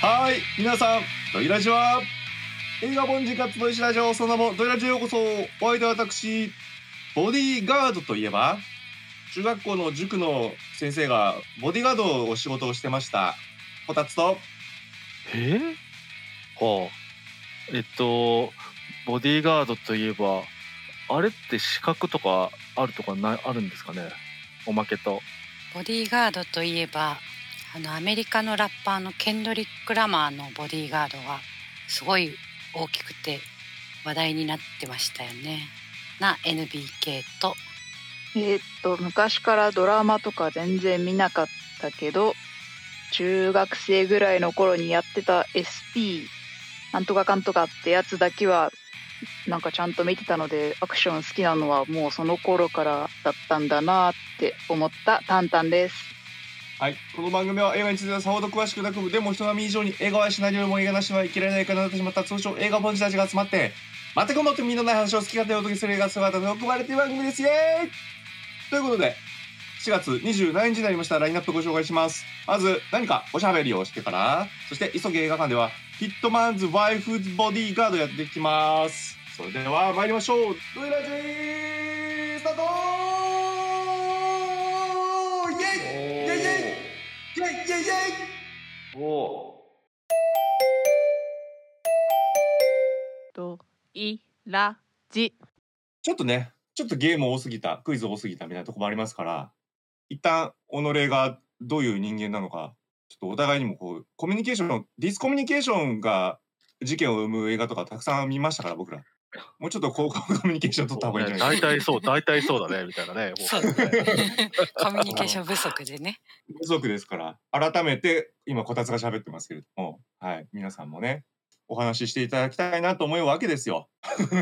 はい、皆さん、ドイラジは映画本日活動しラジオ、その名もドイラジへようこそ。お相手は私、ボディーガードといえば、中学校の塾の先生がボディーガードを仕事をしてました。こたつと、 はあ、ボディーガードといえば、あれって資格とかあるとかあるんですかね、おまけと。 ボディーガードといえばアメリカのラッパーのケンドリック・ラマーのボディーガードがすごい大きくて話題になってましたよね。NBK と昔からドラマとか全然見なかったけど、中学生ぐらいの頃にやってた SP なんとかかんとかってやつだけはなんかちゃんと見てたので、アクション好きなのはもうその頃からだったんだなって思ったタンタンです。 はい、この番組は映画についてはさほど詳しくなく、でも人並み以上に映画はシナリオも映画なしは生きられないからなってしまった通称映画本人たちが集まって、全くもってみんなない話を好き勝手にお届けする映画姿で含まれている番組です。イエーイということで、4月27日になりました。ラインナップご紹介します。まず何かおしゃべりをしてから、そして急げ映画館ではヒットマンズ・ワイフズ・ボディーガードやっていきます。それでは参りましょう。ドイラジースタートー。イエイイエイイエイイエイイエイイエイイエイ。 おドイラジ。 ちょっとゲーム多すぎた、クイズ多すぎたみたいなとこもありますから、一旦己がどういう人間なのか、ちょっとお互いにもこうコミュニケーション、ディスコミュニケーションが事件を生む映画とかたくさん見ましたから、僕ら。もうちょっとコミュニケーション取った方がいいんじゃないですか。 大体そうだねみたいなね。 そうコミュニケーション不足でね。 不足ですから、改めて今こたつが喋ってますけれども、はい、皆さんもね、お話ししていただきたいなと思うわけですよ。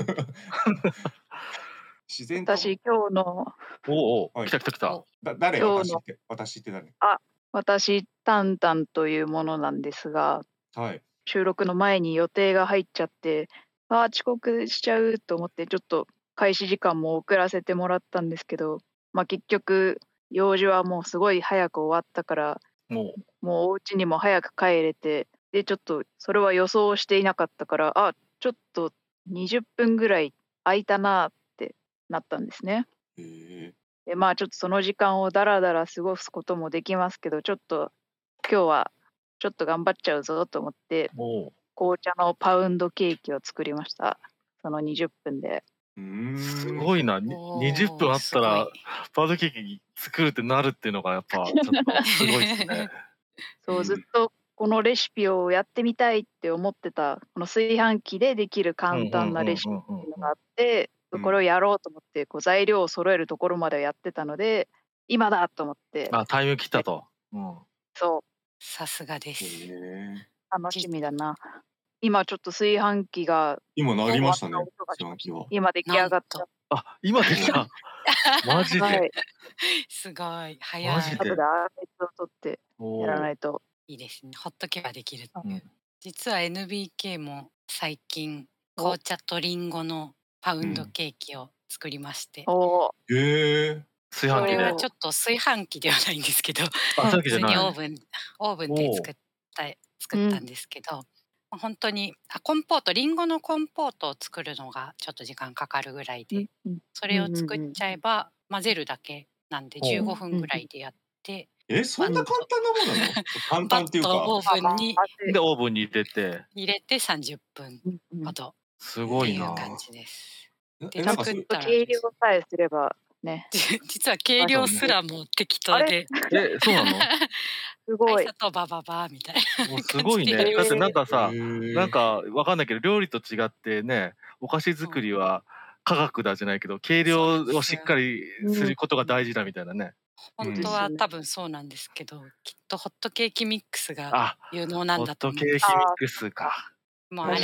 自然と。 私今日のはい、 来た。 誰？ 今日の私って誰？ 私タンタンというものなんですが、 はい。 収録の前に予定が入っちゃって、遅刻しちゃうと思ってちょっと開始時間も遅らせてもらったんですけど、結局用事はもうすごい早く終わったから、もうお家にも早く帰れて、でちょっとそれは予想していなかったから、ちょっと20分ぐらい空いたなってなったんですね。でちょっとその時間をだらだら過ごすこともできますけど、ちょっと今日はちょっと頑張っちゃうぞと思って紅茶のパウンドケーキを作りました。その20分で。 すごいな。20分あったらパウンドケーキ作るってなるっていうのがやっぱちょっとすごいですね。 そう、ずっとこのレシピをやってみたいって思ってた、この炊飯器でできる簡単なレシピっていうのがあって、これをやろうと思って材料を揃えるところまでやってたので、今だと思って。 タイム切ったと。 そう。 さすがです。 楽しみだな。今ちょっと炊飯器が今鳴りましたね。炊飯器は今出来上がった。 今できた。マジで、 はい、 すごい早い。 マジで。 後で粗熱を取ってやらないと。 いいですね。ほっとけばできる。実は NBK も最近紅茶とリンゴのパウンドケーキを作りまして。 炊飯器で。 これはちょっと炊飯器ではないんですけど、普通にオーブンで作ったんですけど、本当にリンゴのコンポートを作るのがちょっと時間かかるぐらいで、それを作っちゃえば混ぜるだけなんで15分ぐらいでやって、 そんな簡単なものなの？簡単っていうか、 オーブンに入れて 30分ほどすごいなっていう感じです。 で作ったら計量さえすればね。 実は計量すらも適当で。 そうなの？ すごい。 砂糖バババみたいな。 すごいね。だってなんかさ、なんかわかんないけど料理と違ってね、お菓子作りは科学だじゃないけど、計量をしっかりすることが大事だみたいなね。 本当は多分そうなんですけど、きっとホットケーキミックスが有能なんだと思う。 ホットケーキミックスか。 もうあ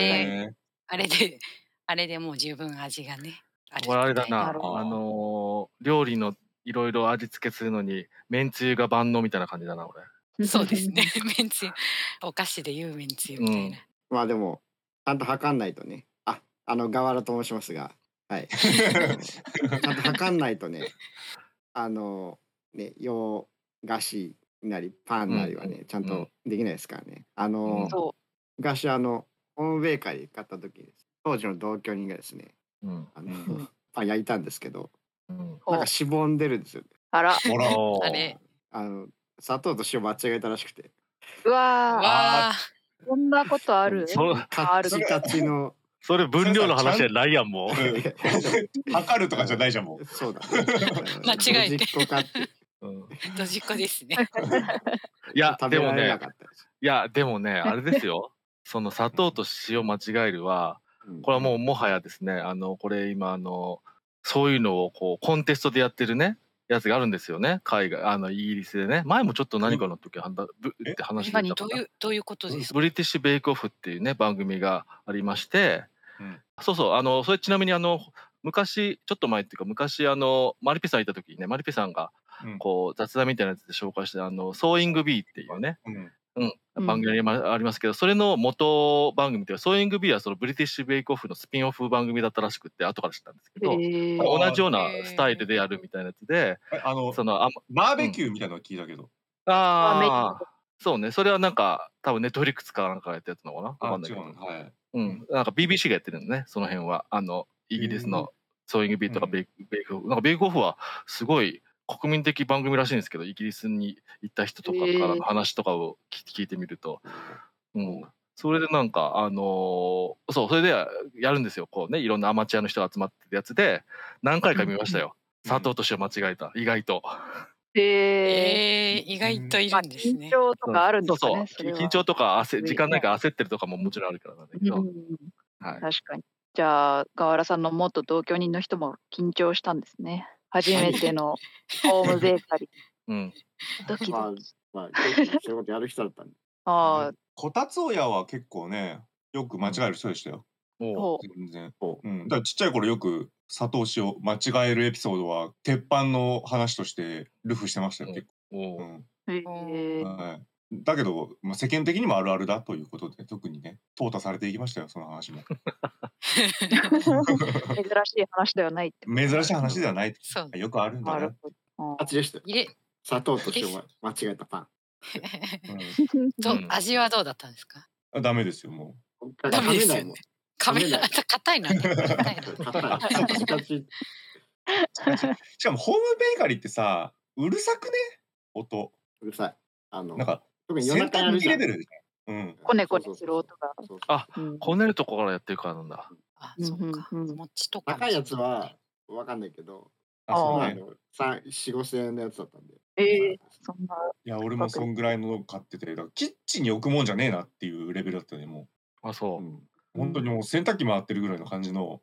れでもう十分味がね。 これあれだな、料理のいろいろ味付けするのにめんつゆが万能みたいな感じだな、俺。 そうですね。めんつゆ、お菓子でいうめんつゆみたいな。 でもちゃんと測んないとね。ガワラと申しますが、はい。ちゃんと測んないとね、洋菓子なりパンなりはね、ちゃんとできないですからね。 そ昔ホームベーカリー買った時に当時の同居人がですね、 うんパン焼いたんですけど、 うんなんかしぼんでるんですよね。 あら、 ほら。 あれ、 砂糖と塩間違えたらしくて、 うわー、 わあ、 こんなことある？ そカッチカチのそれ分量の話じゃないやんもう。 測るとかじゃないじゃんもう。 そうだね。 間違えてドジっ子かってドジっ子ですね。 いや食べられでもねなかったです。 いやでもねあれですよ。その砂糖と塩間違えるはこれはもうもはやですねこれ今そういうのをこうコンテストでやってるねやつがあるんですよね海外イギリスでね。前もちょっと何かの時って話してたかな。 どういうことですか？ ブリティッシュベイクオフっていうね番組がありまして、そうそうそれちなみに昔ちょっと前っていうか昔マリピさんいた時にねマリピさんがこう雑談みたいなやつで紹介してソーイングビーっていうね、番組ありますけど、それの元番組というかソーイングビーはそのブリティッシュベイクオフのスピンオフ番組だったらしくって後から知ったんですけど、同じようなスタイルでやるみたいなやつで、そのバーベキューみたいなの聞いたけど。 そうね、それはなんか多分ネットフリックスかなんかやったやつなのかな、わかんないけど、なんか BBC がやってるのね、その辺はイギリスのソーイングビーとかベイクオフ、なんかベイクオフはすごい国民的番組らしいんですけど、イギリスに行った人とかからの話とかを聞いてみると、それでなんかそれでやるんですよ、こうね、いろんなアマチュアの人が集まってるやつで何回か見ましたよ。砂糖と塩間違えた、意外と。 意外といるんですね。 緊張とかあるんですかね。 そう緊張とか時間ないから焦ってるとかももちろんあるからなんだけど、 確かに。じゃあ河原さんの元同居人の人も緊張したんですね。初めてのホームベーカリー。ドキドキ。 そういうことやる人だったんで。 こたつ親は結構ねよく間違える人でしたよ。全然。だからちっちゃい頃よく砂糖塩間違えるエピソードは鉄板の話としてルフしてましたよ結構。だけど、世間的にもあるあるだということで特にね淘汰されていきましたよその話も。 珍しい話ではないって。 珍しい話ではない。よくあるんだな。 あっちでした。砂糖と塩間違えたパン。 味はどうだったんですか？ ダメですよもう。ダメですよね。 硬いの。 しかもホームベーカリーってさうるさくね音。 うるさい。 なんか特に夜中やるじゃん。 コネコネする音が。 こねるとこからやってるからなんだ。 そうか。餅とか。 高いやつはわかんないけど、4,5,000円のやつだったんで。 そんな。 いや俺もそんぐらいの買ってて、キッチンに置くもんじゃねえなっていうレベルだったねもう。あ、そう。 本当にもう洗濯機回ってるぐらいの感じの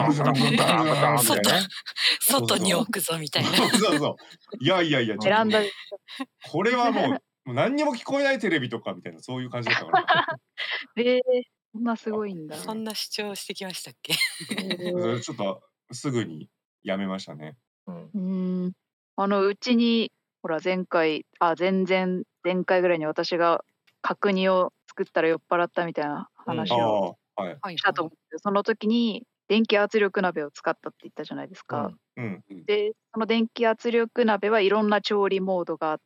外に置くぞみたいな。 そういやベランダでこれはもう何にも聞こえないテレビとかみたいなそういう感じだったからそんなすごいんだ。 そんな主張してきましたっけ？ ちょっとすぐにやめましたね。 うちにほら前回ぐらいに私が角煮を作ったら酔っ払ったみたいな話をしたと思って、その時に電気圧力鍋を使ったって言ったじゃないですか。でその電気圧力鍋はいろんな調理モードがあって、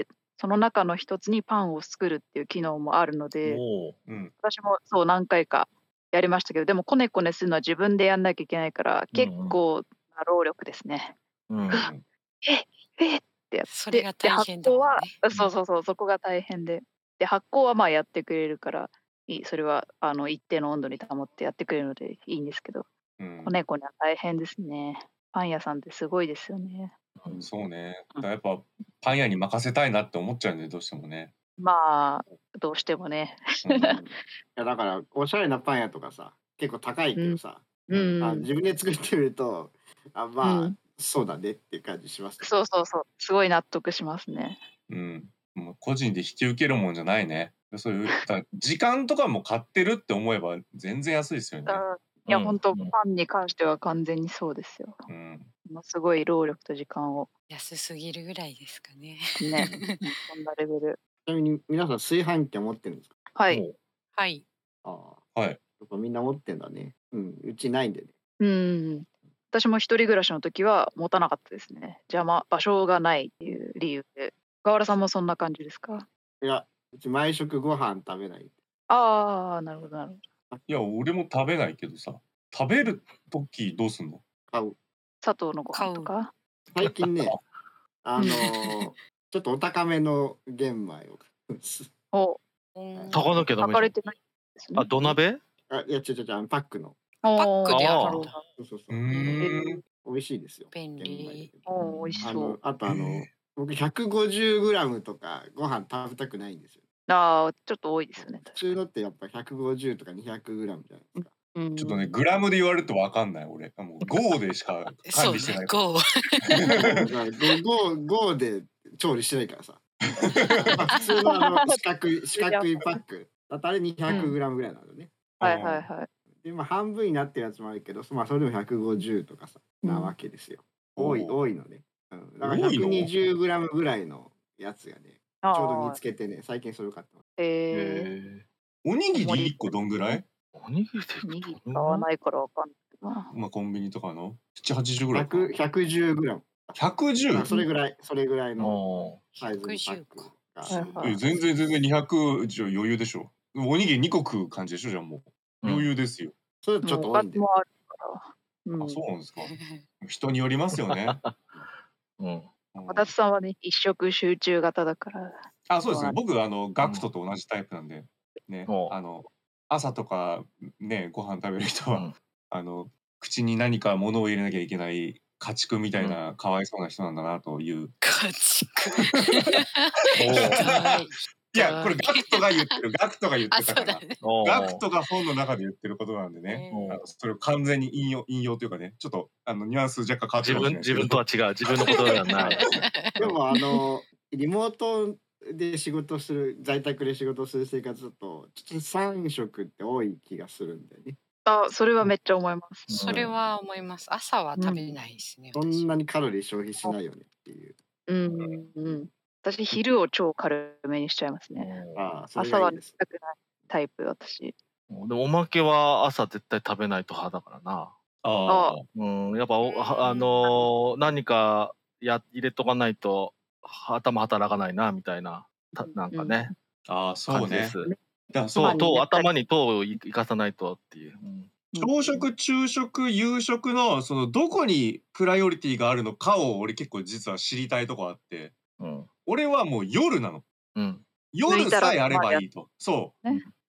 その中の一つにパンを作るっていう機能もあるので、私もそう何回かやりましたけど、でもコネコネするのは自分でやんなきゃいけないから結構な労力ですね。ってやって、 それが大変だもんね。 そこが大変で、発酵はまあやってくれるからそれは一定の温度に保ってやってくれるのでいいんですけど、コネコネは大変ですね。パン屋さんってすごいですよね。 そうね。やっぱパン屋に任せたいなって思っちゃうんでどうしてもね。 まあどうしてもね。 いやだからおしゃれなパン屋とかさ結構高いけどさ、自分で作ってみるとそうだねっていう感じします。 そうすごい納得しますね。 もう個人で引き受けるもんじゃないね。そういう時間とかも買ってるって思えば全然安いですよね。 いや本当パンに関しては完全にそうですよ。ものすごい労力と時間を。 安すぎるぐらいですかね。 そんなレベル。 ちなみに皆さん炊飯器持ってるんですか？ はい。 やっぱみんな持ってんだね。うちないんでね。私も一人暮らしの時は持たなかったですね。場所がないっていう理由で。 河原さんもそんな感じですか？ いや、うち毎食ご飯食べない。 ああ、なるほどなるほど。 いや、俺も食べないけどさ、食べる時どうすんの？ 買う。 砂糖のご飯とか？ 最近ね、ちょっとお高めの玄米を買うんです。 お、 高なきゃダメじゃん。 炊かれてないですね。 あ、土鍋？ いや、パックの。 パックでああーるんだ。 そう。 美味しいですよ。 便利。 玄米美味しそう。 あと僕150g とかご飯食べたくないんですよ。 ああ、ちょっと多いですよね。 普通のってやっぱ150とか200g じゃないですか。 ちょっとね、グラムで言われると分かんない、俺。もう5でしか管理してない。 そうね、5で調理してないからさ。普通の四角いパックだとあれ 200g ぐらいなのね。 はいはいはい。 で半分になってるやつもあるけど、それでも150とかさ、なわけですよ。多いのね。だから 120g ぐらいのやつがね、ちょうど見つけてね、最近それを買ってます。 おにぎり1個どんぐらい？ おにぎり買わないからわかんないな。 まあコンビニとかの780ぐらいか。 110g。 110？ それぐらいのサイズのパックが。 全然200じゃ余裕でしょ。おにぎり2個食う感じでしょ、じゃあもう。余裕ですよ。 それちょっと多いんで。 そうなんですか。人によりますよね。 私さんはね、一食集中型だから。 そうですね。僕ガクトと同じタイプなんでね。朝とかね、ご飯食べる人は口に何か物を入れなきゃいけない家畜みたいなかわいそうな人なんだなという。 家畜。 いや、これガクトが言ってたから。ガクトが本の中で言ってることなんでね。それを完全に引用というかね、ちょっとニュアンス若干変わってる。 自分とは違う。自分のことではない。 でもリモートで仕事する、在宅で仕事する生活だと、ちょっと3食って多い気がするんだよね。 それはめっちゃ思います。 それは思います。朝は食べないですね。 そんなにカロリー消費しないよねっていう。 私、昼を超軽めにしちゃいますね。朝は食べたくないタイプ、私。 でもおまけは朝絶対食べないと派だからな。やっぱ何か入れとかないと頭働かないなみたいな、なんかね。 そうね。 頭に糖を生かさないとっていう。 朝食、昼食、夕食のどこにプライオリティがあるのかを俺結構実は知りたいとこあって、俺はもう夜なの。夜さえあればいいと。そう。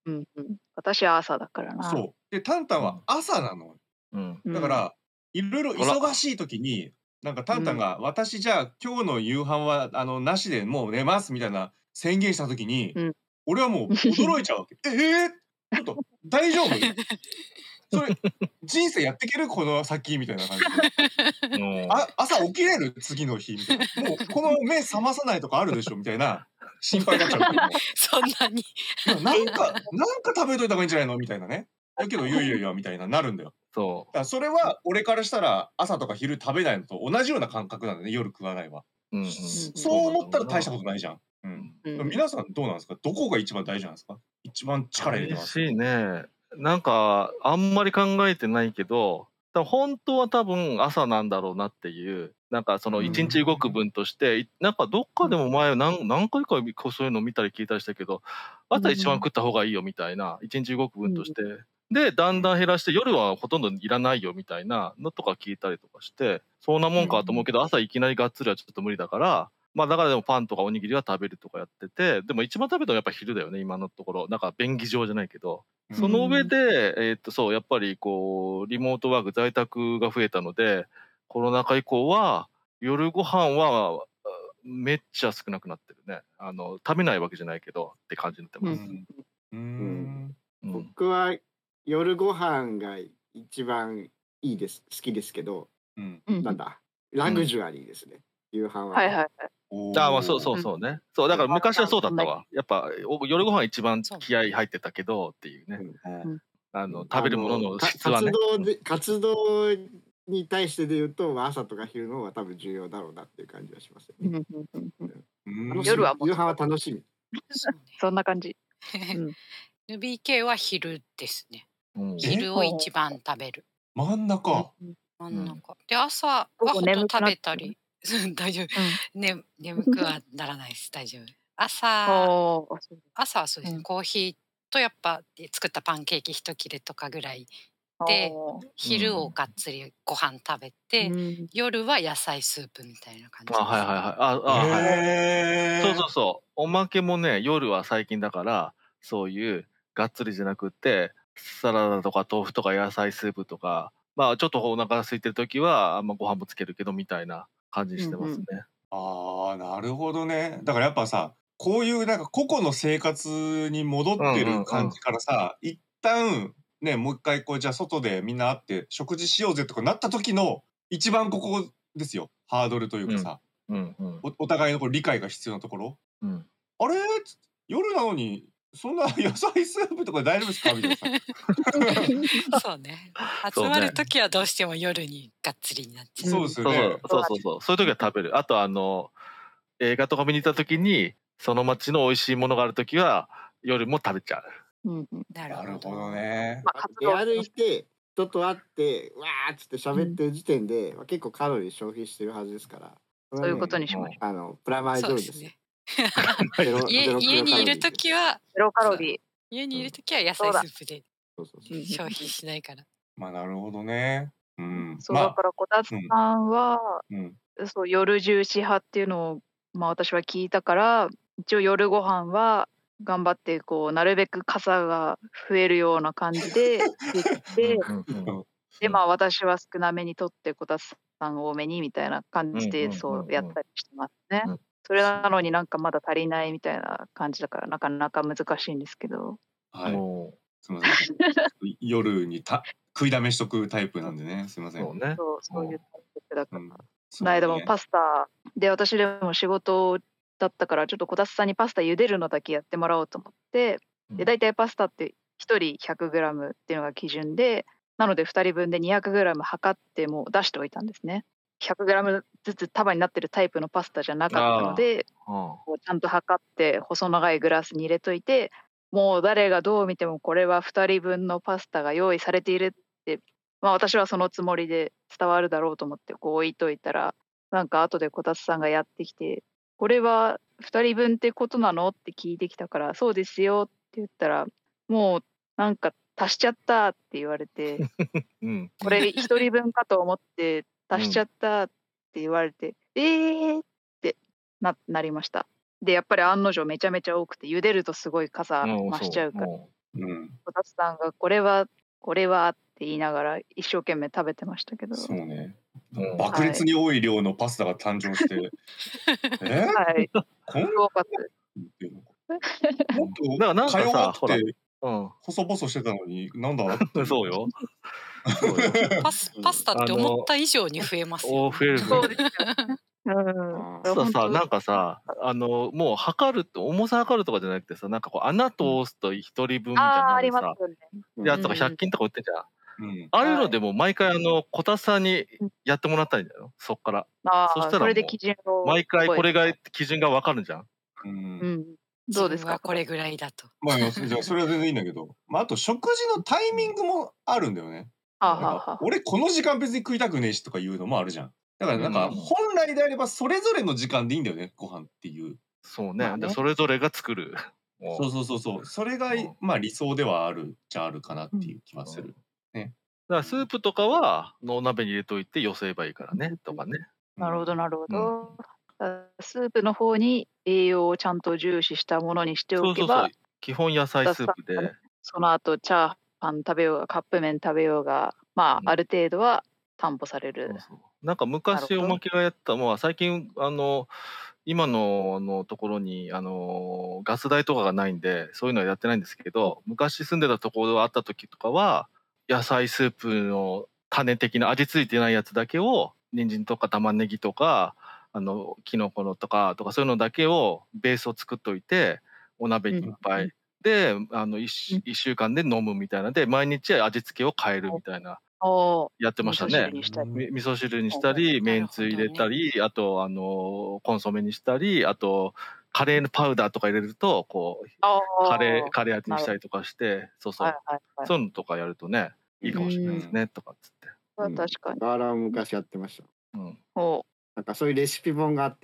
私は朝だからな。 そう。で、タンタンは朝なの。だから、いろいろ忙しい時に、なんかタンタンが、私じゃあ今日の夕飯はなしでもう寝ますみたいな宣言した時に、俺はもう驚いちゃうわけ。ちょっと大丈夫？それ人生やっていけるこの先みたいな感じで。朝起きれる次の日みたいな。もうこの目覚まさないとかあるでしょみたいな心配になっちゃう。 そんなに。 なんか食べといた方がいいんじゃないのみたいなね。だけどいやみたいななるんだよ。 そう。 だからそれは俺からしたら朝とか昼食べないのと同じような感覚なんだね。夜食わないは。そう思ったら大したことないじゃん。皆さんどうなんですか？どこが一番大事なんですか？一番力入れてます。 嬉しいね。なんかあんまり考えてないけど、本当は多分朝なんだろうなっていう、なんかその一日動く分として、なんかどっかでも前何回かそういうの見たり聞いたりしたけど、朝一番食った方がいいよみたいな、一日動く分として、でだんだん減らして夜はほとんどいらないよみたいなのとか聞いたりとかして、そんなもんかと思うけど、朝いきなりがっつりはちょっと無理だから。だからでもパンとかおにぎりは食べるとかやってて、でも一番食べたのはやっぱ昼だよね、今のところ。なんか便宜上じゃないけど。その上で、そう、やっぱりこう、リモートワーク、在宅が増えたので、コロナ禍以降は、夜ご飯はめっちゃ少なくなってるね。食べないわけじゃないけどって感じになってます。 僕は夜ご飯が一番いいです、好きですけど、なんだ、ラグジュアリーですね。夕飯は。 そうね。そうだから昔はそうだったわ。やっぱ夜ご飯一番気合入ってたけどっていうね。食べるものの質はね。 活動に対してで言うと朝とか昼の方が多分重要だろうなっていう感じはしますよね。 夜は夕飯は楽しみ。 そんな感じ。 NBK は昼ですね。昼を一番食べる。 真ん中。 で朝はほんと食べたり。 大丈夫。眠くはならないです。大丈夫。朝はそうですね。コーヒーとやっぱ作ったパンケーキ一切れとかぐらいで、昼をがっつりご飯食べて、夜は野菜スープみたいな感じです。 そうそうそう。おまけもね、夜は最近だから、そういうがっつりじゃなくて、サラダとか豆腐とか野菜スープとか、まあちょっとお腹が空いてる時は、ご飯もつけるけどみたいな感じにしてますね。 ああ、なるほどね。だからやっぱさ、こういうなんか個々の生活に戻ってる感じからさ、一旦ね、もう一回こうじゃあ外でみんな会って食事しようぜとかなった時の一番ここですよ。ハードルというかさ、お互いのこう理解が必要なところ。あれ夜なのにそんな野菜スープとか大丈夫ですかみたいなさ。 そうね。集まる時はどうしても夜にがっつりになっちゃう。 そうですよね。 そういう時は食べる。あと映画とか見に行った時にその街の美味しいものがある時は夜も食べちゃう。 なるほどね。 出歩いて人と会ってわーっつって喋ってる時点で、結構カロリー消費してるはずですから。 そういうことにしましょう。プラマイゼロですね。 家にいる時はゼロカロリー。 家にいる時は野菜スープで消費しないから。 まあなるほどね。 そうだからこたつさんは、そう夜重視派っていうのを私は聞いたから、一応夜ご飯は頑張ってこうなるべく傘が増えるような感じで言ってで私は少なめにとってこたつさん多めにみたいな感じでそうやったりしてますね。それなのになんかまだ足りないみたいな感じだからなかなか難しいんですけど。 はい。すみません。夜に食いだめしとくタイプなんでね。すみません。 そういうタイプだから。この間もパスタで私でも仕事だったからちょっとこたつさんにパスタ茹でるのだけやってもらおうと思ってで大体パスタって1人 100g っていうのが基準でなので2人分で 200g 測ってもう出しておいたんですね。100g ずつ束になってるタイプのパスタじゃなかったのでちゃんと測って細長いグラスに入れといてもう誰がどう見てもこれは2人分のパスタが用意されているって私はそのつもりで伝わるだろうと思ってこう置いといたらなんか後でこたつさんがやってきてこれは2人分ってことなのって聞いてきたからそうですよって言ったらもうなんか足しちゃったって言われてこれ1人分かと思って足しちゃったって言われてってなりました。でやっぱり案の定めちゃめちゃ多くて茹でるとすごいかさ増しちゃうからこたつさんがこれはって言いながら一生懸命食べてましたけど。 そうね。爆裂に多い量のパスタが誕生して、 はい。 こんななんかさ、 ほら、細々してたのになんだそうよ。 パスタって思った以上に増えますよ。 増える。さなんかさもう測る重さ測るとかじゃなくてさなんかこう穴通すと1人分みたいなさやつとか100均とか売ってんじゃん。ああいうのでも毎回こたつさんにやってもらったんだよそっから。そしたら毎回これが基準が分かるじゃん。 どうですかこれぐらいだと。 まあじゃあそれは全然いいんだけどあと食事のタイミングもあるんだよね。俺この時間別に食いたくねえしとかいうのもあるじゃん。だからなんか本来であればそれぞれの時間でいいんだよねご飯っていう。 そうね。それぞれが作る。 そうそれがまあ理想ではあるじゃあるかなっていう気はする。ね。 だからスープとかはお鍋に入れといてよせばいいからねとかね。 なるほどなるほど。スープの方に栄養をちゃんと重視したものにしておけば基本野菜スープでその後チャーハン食べようがカップ麺食べようがまあある程度は担保される。 なんか昔おまけがやった最近今のところにガス代とかがないんでそういうのはやってないんですけど昔住んでたところがあった時とかは野菜スープの種的な味付いてないやつだけを人参とか玉ねぎとかきのこのとかそういうのだけをベースを作っといてお鍋にいっぱいで1週間で飲むみたいなで毎日味付けを変えるみたいなやってましたね。味噌汁にしたりめんつゆ入れたりあとコンソメにしたりあとカレーのパウダーとか入れるとこうカレー味にしたりとかしてそういうのとかやるとねいいかもしれないですねとかっつって。 確かに。 あら昔やってました。 なんかそういうレシピ本があって、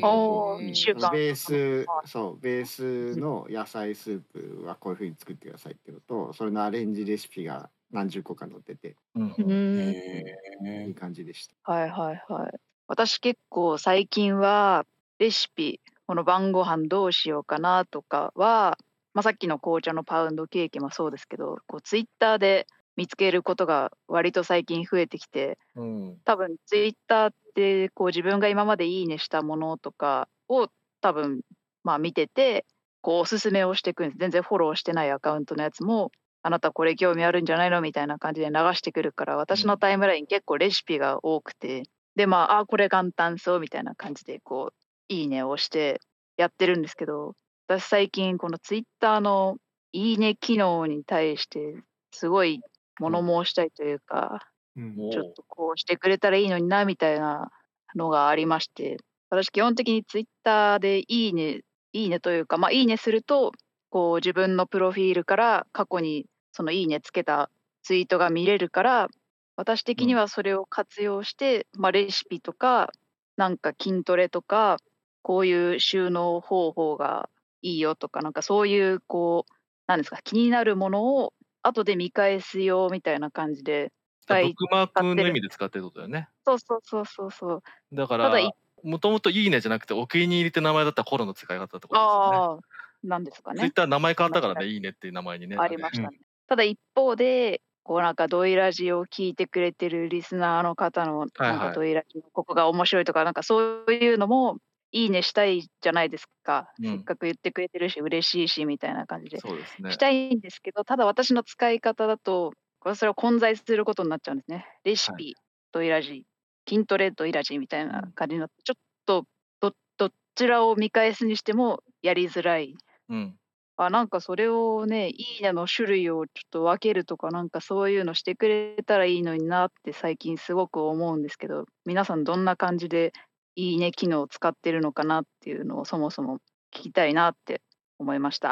1週間ベースの野菜スープはこういう風に作ってくださいっていうのと、それのアレンジレシピが何十個か載ってて、いい感じでした。 はいはいはい。私結構最近はレシピ、この晩ご飯どうしようかなとかは、さっきの紅茶のパウンドケーキもそうですけど、ツイッターで見つけることが割と最近増えてきて、多分ツイッターって自分が今までいいねしたものとかを多分見てて、おすすめをしてくるんです。全然フォローしてないアカウントのやつも、あなたこれ興味あるんじゃないのみたいな感じで流してくるから、私のタイムライン結構レシピが多くて、でこれ簡単そうみたいな感じでいいねをしてやってるんですけど、私最近このツイッターのいいね機能に対してすごい物申したいというか、ちょっとこうしてくれたらいいのになみたいなのがありまして、私基本的にツイッターでいいねというか、いいねすると自分のプロフィールから過去にそのいいねつけたツイートが見れるから、私的にはそれを活用して、レシピとかなんか筋トレとかこういう収納方法がいいよとか、なんかそういうなんですか、気になるものを後で見返すよみたいな感じでブックマークの意味で使ってるってことだよね。 そう。 だからもともといいねじゃなくてお気に入りって名前だった頃の使い方ってことですよね。 なんですかね。 ツイッター名前変わったからね、いいねっていう名前にね。 ありましたね。ただ一方で、なんかドイラジを聞いてくれてるリスナーの方の、なんかドイラジのここが面白いとか、なんかそういうのも、いいねしたいじゃないですか。せっかく言ってくれてるし、嬉しいし、みたいな感じで。 そうですね。 したいんですけど、ただ私の使い方だと、それを混在することになっちゃうんですね。レシピ、ドイラジ、筋トレドイラジみたいな感じになって、ちょっとどちらを見返すにしてもやりづらい。なんかそれをね、いいねの種類をちょっと分けるとか、なんかそういうのしてくれたらいいのになって最近すごく思うんですけど、皆さんどんな感じでいいね機能を使ってるのかなっていうのをそもそも聞きたいなって思いました。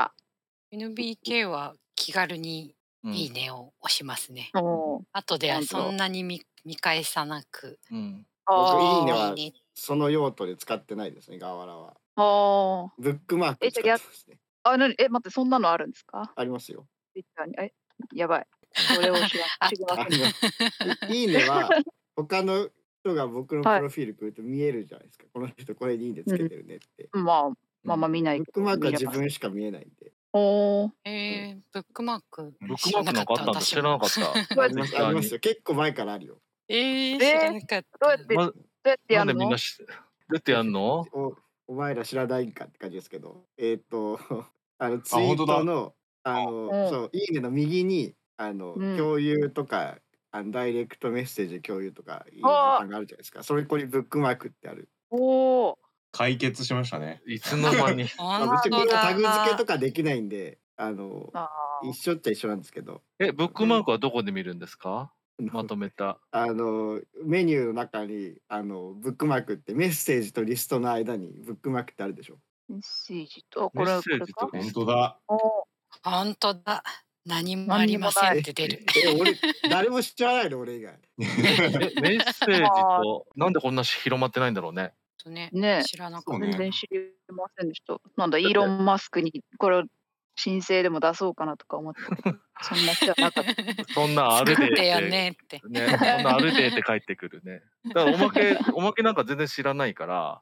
NBK は気軽にいいねを押しますね。後ではそんなに見返さなく。 僕いいねはその用途で使ってないですね、ガワラは。ブックマーク使ってますね。 待って、そんなのあるんですか？ ありますよ。 やばい。それを知りません。いいねは他の人が僕のプロフィール来ると見えるじゃないですか。この人これでいいねつけてるねって。 見ないけど。 ブックマークは自分しか見えないんで。 ブックマークなんかあったんだ。知らなかった。 ありますよ。結構前からあるよ。 知らなかった。 どうやってやるの？ どうやってやるの？ お前ら知らないんかって感じですけど、ツイートのそういいねの右に共有とかダイレクトメッセージ共有とかいうボタンがあるじゃないですか。それこにブックマークってある。 解決しましたね。 いつの間に。 別にこれはタグ付けとかできないんで、一緒っちゃ一緒なんですけど。 ブックマークはどこで見るんですか？まとめた。 メニューの中にブックマークってメッセージとリストの間にブックマークってあるでしょ。 メッセージとこれか。 本当だ。 本当だ。何もありませんって出る。 俺誰も知らないの俺以外。 メッセージとなんでこんな広まってないんだろうね。 ね、 知らなかった。 全然知りませんでした。なんだイーロン・マスクにこれ申請でも出そうかなとか思ってそんな人はなかった。 そんなあるでってよねって。 そんなあるでって帰ってくるね。だからおまけなんか全然知らないから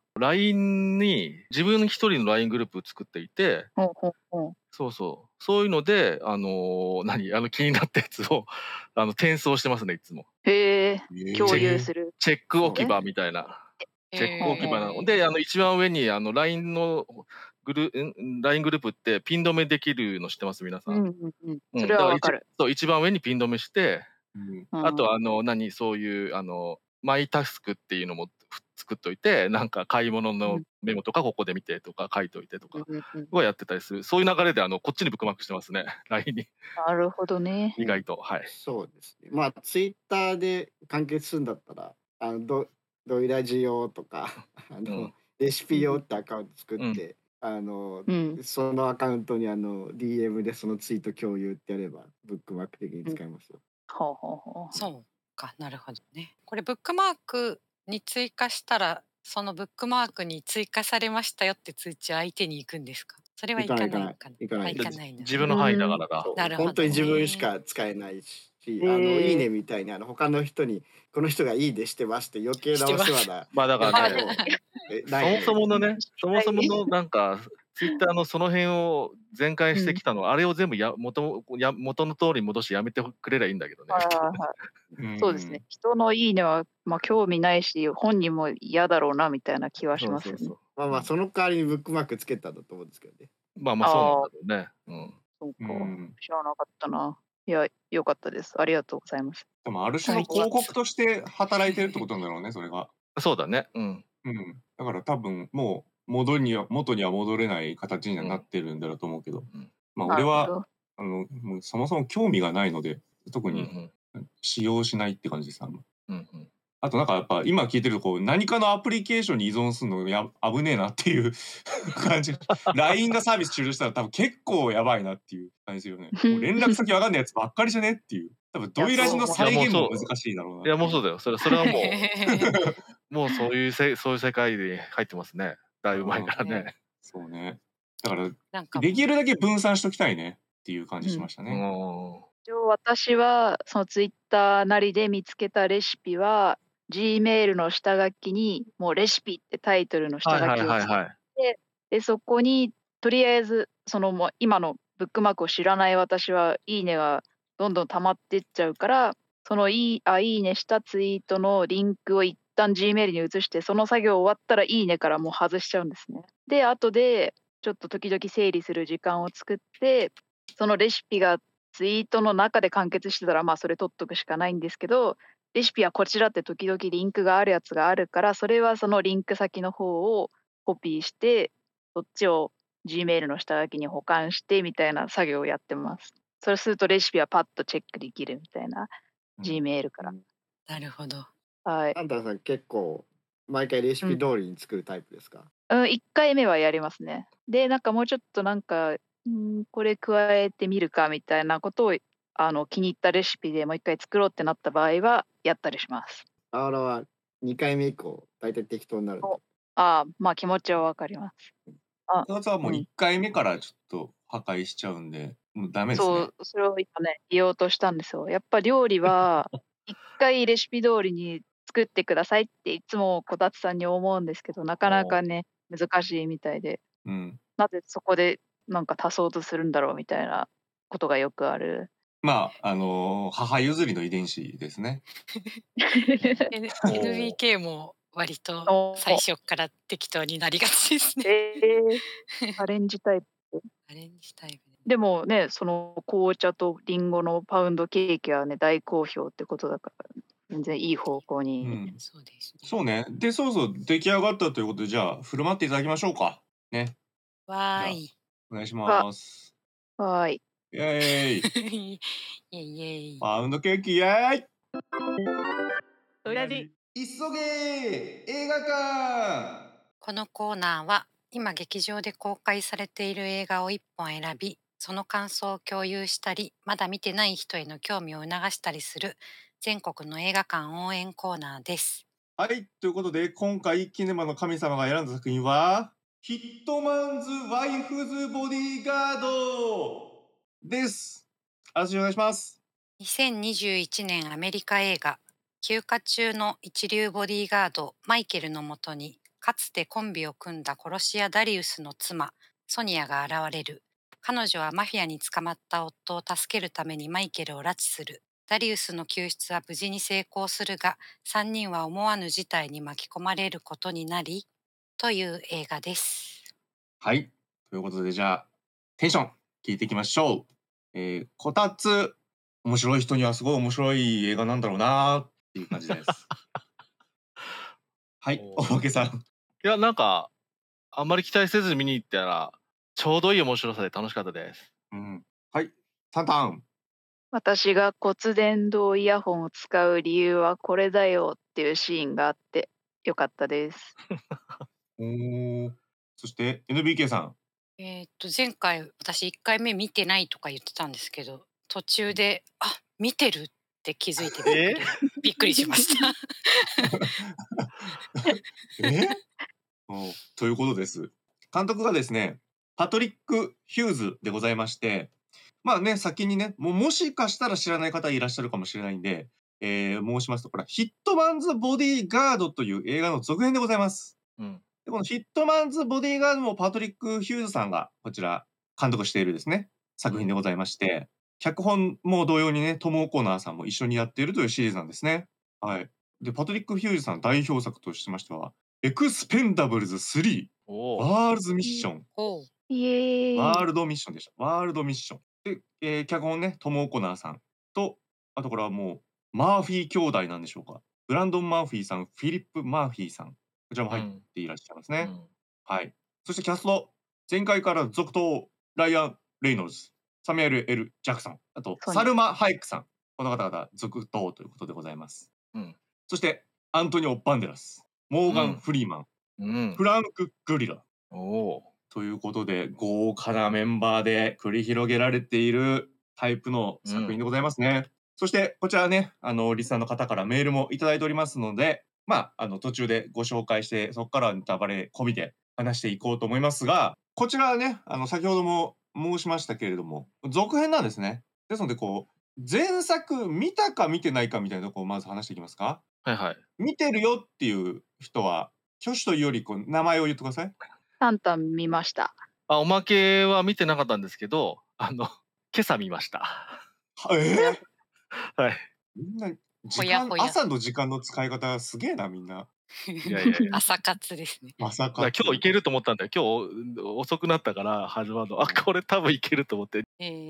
、LINE に自分一人の LINE グループ作っていて、そういうので気になったやつを転送してますねいつも。 共有する。 チェック置き場みたいな。チェック置き場なので一番上にLINE のLINE グループってピン止めできるの知ってます皆さん。 それはわかる。 一番上にピン止めして、あとそういうマイタスクっていうのも作っといて、なんか買い物のメモとかここで見てとか書いといてとかをやってたりする。そういう流れでこっちにブックマークしてますね LINE に。 なるほどね。 意外とそうですね。ツイッターで完結するんだったらドイラジ用とかレシピ用ってアカウント作って、そのアカウントにDM でそのツイート共有ってやればブックマーク的に使えますよ。 そうか、なるほどね。これブックマークに追加したらそのブックマークに追加されましたよって通知は相手に行くんですか？それはいかないのかな。 行かない行かないんだ。 自分の範囲だからだ。 なるほどね。 本当に自分しか使えないし、いいねみたいに他の人にこの人がいいねしてますって余計なお世話だ。 まあだからね、そもそものなんかツイッターのその辺を全開してきたの、あれを全部元の通りに戻してやめてくれりゃいいんだけどね。 そうですね。人のいいねはまあ興味ないし、本人も嫌だろうなみたいな気はしますね。 まあその代わりにブックマークつけたんだと思うんですけどね。 まあそうなんだろうね。 そうか、知らなかったな。いや、よかったです。ありがとうございます。 でもある種の広告として働いてるってことなんだろうね、それが。 そうだね。 だから多分もう元には戻れない形にはなってるんだろうと思うけど、まあ俺はもうそもそも興味がないので特に使用しないって感じです。あとなんかやっぱ今聞いてると何かのアプリケーションに依存するの危ねえなっていう感じ。LINE がサービス終了したら多分結構やばいなっていう感じですよね。もう連絡先わかんないやつばっかりじゃねっていう。多分ドイラジの再現も難しいだろうな。 いやもうそうだよ。それはもうもうそういう世界で入ってますね。だいぶ前からね。 そうね。だからできるだけ分散しときたいねっていう感じしましたね。 私はそのツイッターなりで見つけたレシピは Gmail の下書きにもうレシピってタイトルの下書きをつけて、でそこにとりあえずそのもう今のブックマークを知らない私はいいねがどんどん溜まってっちゃうから、そのいいねしたツイートのリンクを一旦 Gmail に移して、その作業終わったらいいねからもう外しちゃうんですね。で後でちょっと時々整理する時間を作って、そのレシピがツイートの中で完結してたらまあそれ取っとくしかないんですけど、レシピはこちらって時々リンクがあるやつがあるから、それはそのリンク先の方をコピーしてそっちを Gmail の下書きに保管してみたいな作業をやってます。そうするとレシピはパッとチェックできるみたいな、Gmail から。 なるほど。 はい。 サンタさん結構毎回レシピ通りに作るタイプですか ？1回目はやりますね。でなんかもうちょっとなんかこれ加えてみるかみたいなことを気に入ったレシピでもう一回作ろうってなった場合はやったりします。 あらは2回目以降大体適当になる。 まあ気持ちはわかります。 そいつはもう1回目からちょっと破壊しちゃうんでもうダメですね。 それを今ね言おうとしたんですよ。やっぱ料理は1回レシピ通りに作ってくださいっていつもこたつさんに思うんですけど、なかなかね難しいみたいで、なぜそこでなんか足そうとするんだろうみたいなことがよくある。 まあ母譲りの遺伝子ですね。 NBK も割と最初から適当になりがちですね。 アレンジタイプ。でもね、その紅茶とリンゴのパウンドケーキはね大好評ってことだから全然いい方向に。 そうね。でそう出来上がったということでじゃあ振る舞っていただきましょうかね。 わーい。 お願いします。 はい。 イエーイ。 イエイ。 パウンドケーキイエーイ。 ドイラジ急げ映画館。 このコーナーは今劇場で公開されている映画を1本選び、その感想を共有したり、まだ見てない人への興味を促したりする全国の映画館応援コーナーです。 はい、ということで今回キネマの神様が選んだ作品はヒットマンズ・ワイフズ・ボディーガードです。お願いします。 2021年アメリカ映画、休暇中の一流ボディーガードマイケルのもとにかつてコンビを組んだ殺し屋ダリウスの妻ソニアが現れる。彼女はマフィアに捕まった夫を助けるためにマイケルを拉致する。ダリウスの救出は無事に成功するが、3人は思わぬ事態に巻き込まれることになり、という映画です。 はい、ということでじゃあテンション聞いていきましょう。こたつ面白い人にはすごい面白い映画なんだろうなっていう感じです。はい、おまけさん。 いやなんかあんまり期待せず見に行ったらちょうどいい面白さで楽しかったです。 はい、タンタン。 私が骨伝導イヤホンを使う理由はこれだよっていうシーンがあってよかったです。 そして NBK さん。 前回私1回目見てないとか言ってたんですけど、途中で見てるって気づいてびっくり。 びっくりしました。 ということです。監督がですね、パトリック・ヒューズでございまして、まあね、先にね、もしかしたら知らない方いらっしゃるかもしれないんで、申しますと、これはヒットマンズ・ボディーガードという映画の続編でございます。でこのヒットマンズ・ボディーガードもパトリック・ヒューズさんがこちら監督しているですね、作品でございまして、脚本も同様にね、トム・オコナーさんも一緒にやっているというシリーズなんですね。はい。で、パトリック・ヒューズさん代表作としましては、エクスペンダブルズ3、ワールズミッション。ワールドミッションでした。ワールドミッション。で、脚本ね、トム・オコナーさんと、あとこれはもう、マーフィー兄弟なんでしょうか。ブランドン・マーフィーさん、フィリップ・マーフィーさん。こちらも入っていらっしゃいますね。はい。そしてキャスト、前回から続投、ライアン・レイノルズ、サミュエル・エル・ジャクソン、あと、サルマ・ハイクさん。この方々、続投ということでございます。そして、アントニオ・バンデラス、モーガン・フリーマン、フランク・グリラ。ということで、豪華なメンバーで繰り広げられているタイプの作品でございますね。そして、こちらね、リスナーの方からメールもいただいておりますので、まあ、途中でご紹介して、そこからネタバレ込みで話していこうと思いますが、こちらはね、先ほども申しましたけれども、続編なんですね。ですので、前作見たか見てないかみたいなところをまず話していきますか。見てるよっていう人は、挙手というより、名前を言ってください。 タンタン見ました。 おまけは見てなかったんですけど、今朝見ました。 はい。みんな朝の時間の使い方すげえな、みんな。 いやいや朝活ですね。 今日行けると思ったんだよ。今日遅くなったから始まるの。これ多分行けると思って。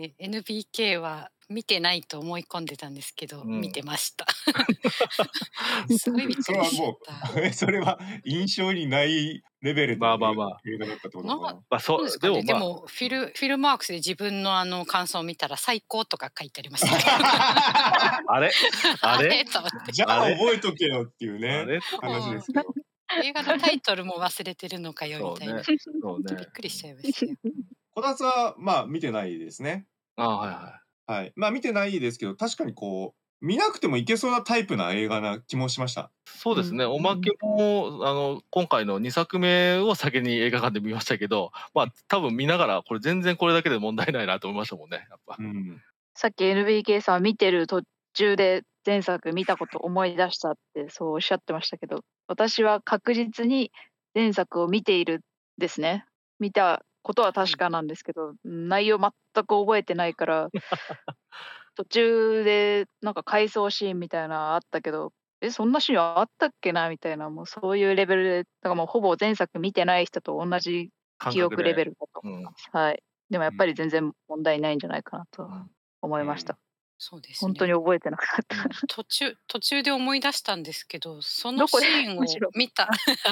NBK は見てないと思い込んでたんですけど、見てました。すごいびっくりしちゃった。 それは印象にないレベルの映画だったってことかな。 でもフィルマークスで自分の感想を見たら最高とか書いてありました。 あれじゃあ覚えとけよっていうね話ですけど。 映画のタイトルも忘れてるのかよみたいな。びっくりしちゃいましたよ。 こたつはまあ見てないですね。はい。まあ見てないですけど、確かに見なくてもいけそうなタイプな映画な気もしました。 そうですね。おまけも今回の2作目を先に映画館で見ましたけど、まあ多分見ながらこれ全然これだけで問題ないなと思いましたもんね。やっぱ。 さっき NBK さん見てる途中で前作見たこと思い出したってそうおっしゃってましたけど、私は確実に前作を見ているですね。見たことは確かなんですけど、内容全く覚えてないから途中でなんか回想シーンみたいなあったけど、そんなシーンあったっけなみたいな、もうそういうレベルで、だからもうほぼ前作見てない人と同じ記憶レベルだと思います。はい。でもやっぱり全然問題ないんじゃないかなと思いました。 そうですね。 本当に覚えてなかった。 途中で思い出したんですけど、そのシーンを見た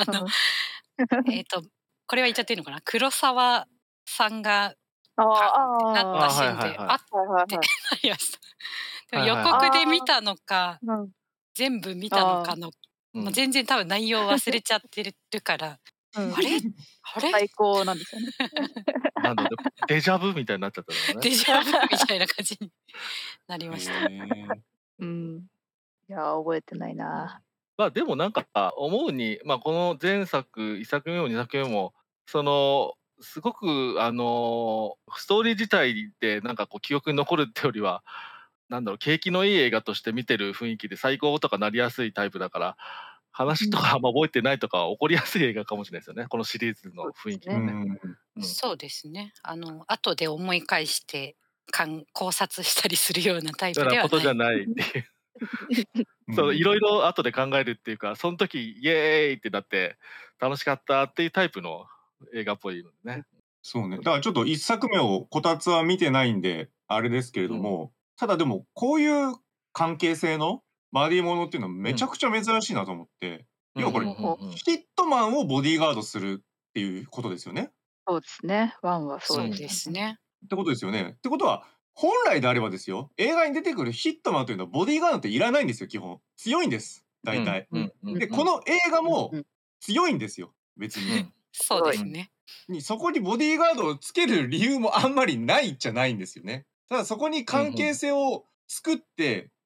これは言っちゃっていいのかな。黒沢さんがなったシーンであってなりました。でも予告で見たのか、全部見たのかの、全然多分内容忘れちゃってるから、あれ最高なんですよね。 なんだデジャブみたいになっちゃったのね。 デジャブみたいな感じになりました。 いや覚えてないな。 まあでもなんか思うに、まあこの前作1作目も2作目もすごくストーリー自体でなんか記憶に残るってよりは、なんだろう、景気のいい映画として見てる雰囲気で最高とかなりやすいタイプだから、話とかあんま覚えてないとか起こりやすい映画かもしれないですよね、このシリーズの雰囲気でね。 そうですね。後で思い返して考察したりするようなタイプではない。 ことじゃないっていう。そういろいろ後で考えるっていうか、その時イエーイってなって楽しかったっていうタイプの映画っぽいのね。 そうね。だからちょっと1作目をこたつは見てないんであれですけれども、ただでもこういう関係性のバディものっていうのはめちゃくちゃ珍しいなと思って、要はこれヒットマンをボディーガードするっていうことですよね。 そうですね。ワンはそうですね。 ってことですよね。ってことは本来であればですよ、映画に出てくるヒットマンというのはボディーガードっていらないんですよ、基本。強いんです、大体。で、この映画も強いんですよ、別に。 そうですね。 そこにボディーガードをつける理由もあんまりないじゃないんですよね。ただそこに関係性を作って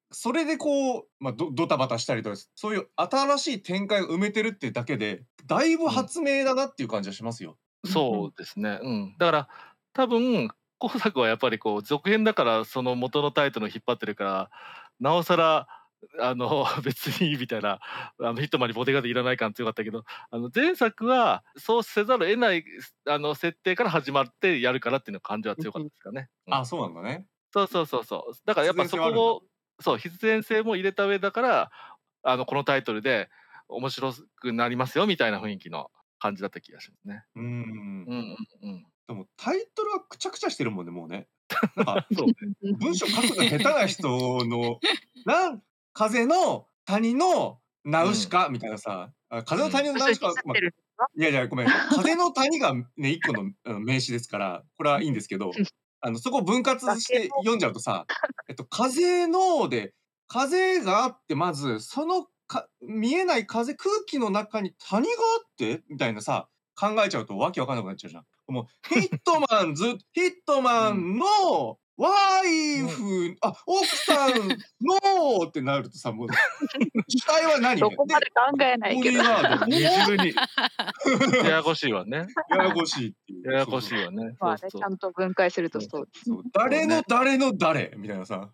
それでこう、まあ、ドタバタしたりとか、そういう新しい展開を埋めてるってだけで、だいぶ発明だなっていう感じはしますよ。 そうですね。だから多分今作はやっぱりこう続編だからその元のタイトルを引っ張ってるから、なおさら別にいいみたいな、ヒットマンにボディーガードいらない感強かったけど、前作はそうせざるを得ない設定から始まってやるからっていうの感じは強かったですかね。 あ、そうなんだね。 そうそうそうそう。だからやっぱそこを必然性も入れた上だから、このタイトルで面白くなりますよみたいな雰囲気の感じだった気がしますね。 でもタイトルはくちゃくちゃしてるもんね、もうね。なんか文章書くの下手な人の風の谷のナウシカみたいなさ、風の谷のナウシカ、いやいやごめん、風の谷がね一個の名詞ですから、これはいいんですけど、そこを分割して読んじゃうとさ、風ので風があってまずその見えない風、空気の中に谷があってみたいなさ、考えちゃうとわけわかんなくなっちゃうじゃん。もうヒットマンのワイフ、奥さんのってなるとさ、もう主体は何？ そこまで考えないけど。 二重にややこしいわね。 ややこしいっていう。 ややこしいわね。 まあね、ちゃんと分解するとそうです。 誰の誰の誰みたいなさ。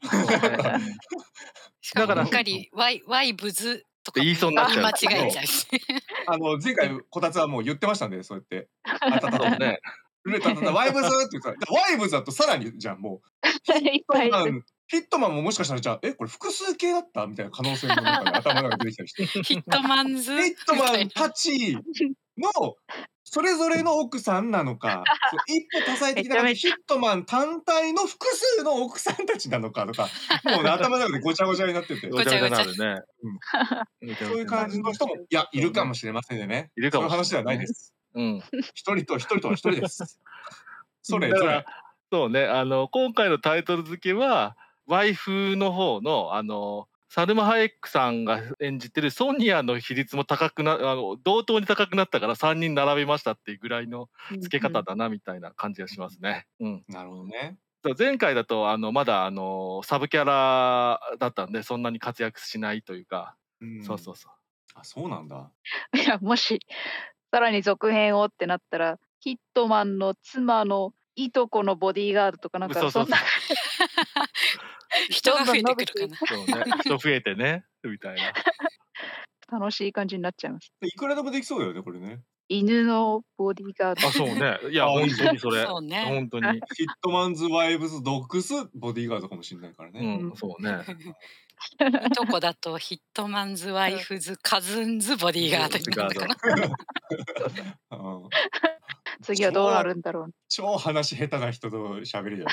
だからうっかりワイブズとか言いそうになっちゃう。 間違えちゃう。 前回こたつはもう言ってましたんで、そうやって。ね。ワイブズって言ったら、ワイブズだとさらにじゃん、もう。ヒットマンももしかしたらじゃあ、これ複数形だったみたいな可能性も頭の中で出てきたりして。 ヒットマンたちのそれぞれの奥さんなのか、一歩多彩的なヒットマン単体の複数の奥さんたちなのかとか、もうね、頭の中でごちゃごちゃになってて。 ごちゃごちゃになるね。そういう感じの人も、いるかもしれませんよね。 いるかも。 そういう話ではないです。一人とは一人です。 そうね、今回のタイトル付けは、ワイフの方の、サルマ・ハイェックさんが演じてるソニアの比率も同等に高くなったから3人並べましたっていうぐらいの付け方だなみたいな感じがしますね。 なるほどね。 前回だとまだサブキャラだったんでそんなに活躍しないというか、そう。 あ、そうなんだ。 いや、もしさらに続編をってなったら、ヒットマンの妻のいとこのボディーガードとかなんかそんな人が増えてくるかな。 そうね、人増えてねみたいな。楽しい感じになっちゃいます。 いくらでもできそうだよね、これね。 犬のボディーガード。 あ、そうね。いや、本当にそれ。本当に。 ヒットマンズ・ワイブズ・ドッグス・ボディーガードかもしれないからね。 そうね。 いとこだとヒットマンズ・ワイフズ・カズンズ・ボディーガードになるかな。 次はどうなるんだろう。 超話下手な人と喋るじゃ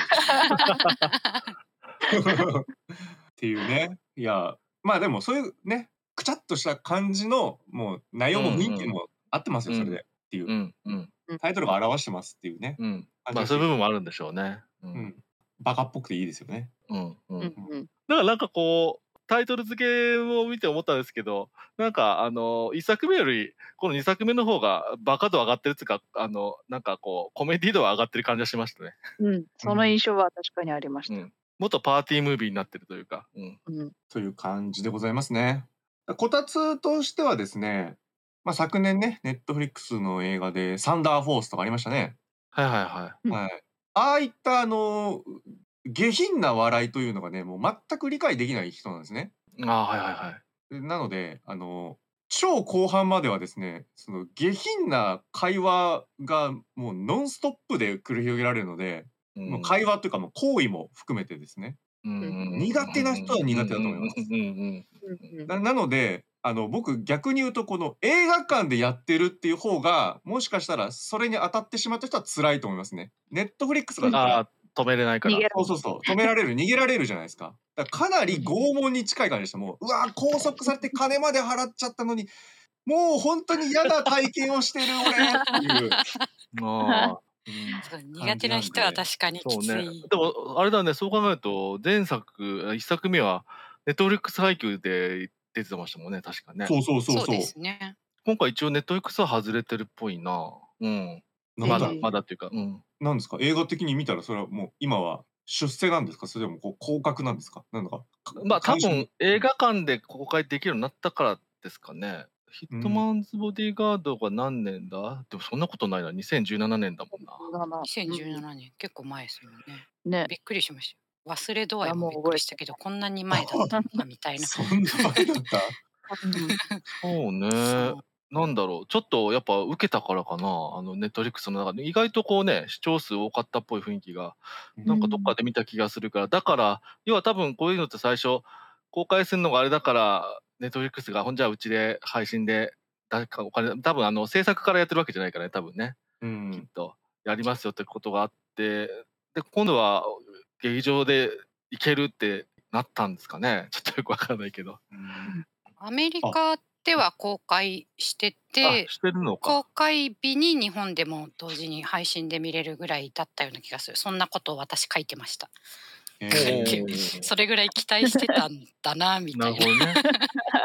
ないっていうね。いや、まあでもそういうね、くちゃっとした感じのもう内容も雰囲気も合ってますよ、それでっていう。タイトルが表してますっていうね。 まあそういう部分もあるんでしょうね。 バカっぽくていいですよね。 だからなんかこうタイトル付けを見て思ったんですけど、なんか1作目よりこの2作目の方がバカ度上がってるっていうか、なんかこうコメディ度は上がってる感じがしましたね。 その印象は確かにありました。 もっとパーティームービーになってるというか。 という感じでございますね。こたつとしてはですね、まあ、昨年ね、ネットフリックスの映画でサンダーフォースとかありましたね。ああいった下品な笑いというのがね、もう全く理解できない人なんですね。なので、超後半まではですね、その下品な会話がもうノンストップで繰り広げられるので、もう会話というかもう行為も含めてですね、苦手な人は苦手だと思います。なので、僕逆に言うとこの映画館でやってるっていう方がもしかしたらそれに当たってしまった人は辛いと思いますね。ネットフリックスが止めれないから。 そう止められる逃げられるじゃないですか。だからかなり拷問に近い感じでした。もうわ拘束されて金まで払っちゃったのにもう本当に嫌な体験をしてる俺っていう。 苦手な人は確かにきつい。 でもあれだね、そう考えると前作1作目はネットフリックス配給で出てましたもんね、確かね。 そうですね。 今回一応ネットフリックスは外れてるっぽいな。まだっていうか。 なんですか、映画的に見たらそれはもう今は出世なんですか？それともこう降格なんですか？なんだか、 まあ多会社分映画館で公開できるようになったからですかね。ヒットマンズボディーガードが何年だ？でもそんなことないな。2017年だもんな。 2017年、結構前ですよね。 ね。 びっくりしました。忘れ度合いあ、もうもびっくりしたけど、こんなに前だったのかみたいな。 そんな前だった？ そうね。 そう。 なんだろう、ちょっとやっぱ受けたからかな、ネットフリックスの中で。意外とこうね、視聴数多かったっぽい雰囲気が、なんかどっかで見た気がするから、だから、要は多分こういうのって最初、公開するのがあれだから、ネットフリックスが、ほんじゃあうちで配信で、誰かお金、多分制作からやってるわけじゃないからね、多分ね。きっと。やりますよってことがあって、で、今度は劇場で行けるってなったんですかね。ちょっとよくわかんないけど。 アメリカでは公開してて、 してるの公か。 開日に日本でも同時に配信で見れるぐらいだったような気がする。そんなことを私書いてました。それぐらい期待してたんだなみたいな。 なるほどね。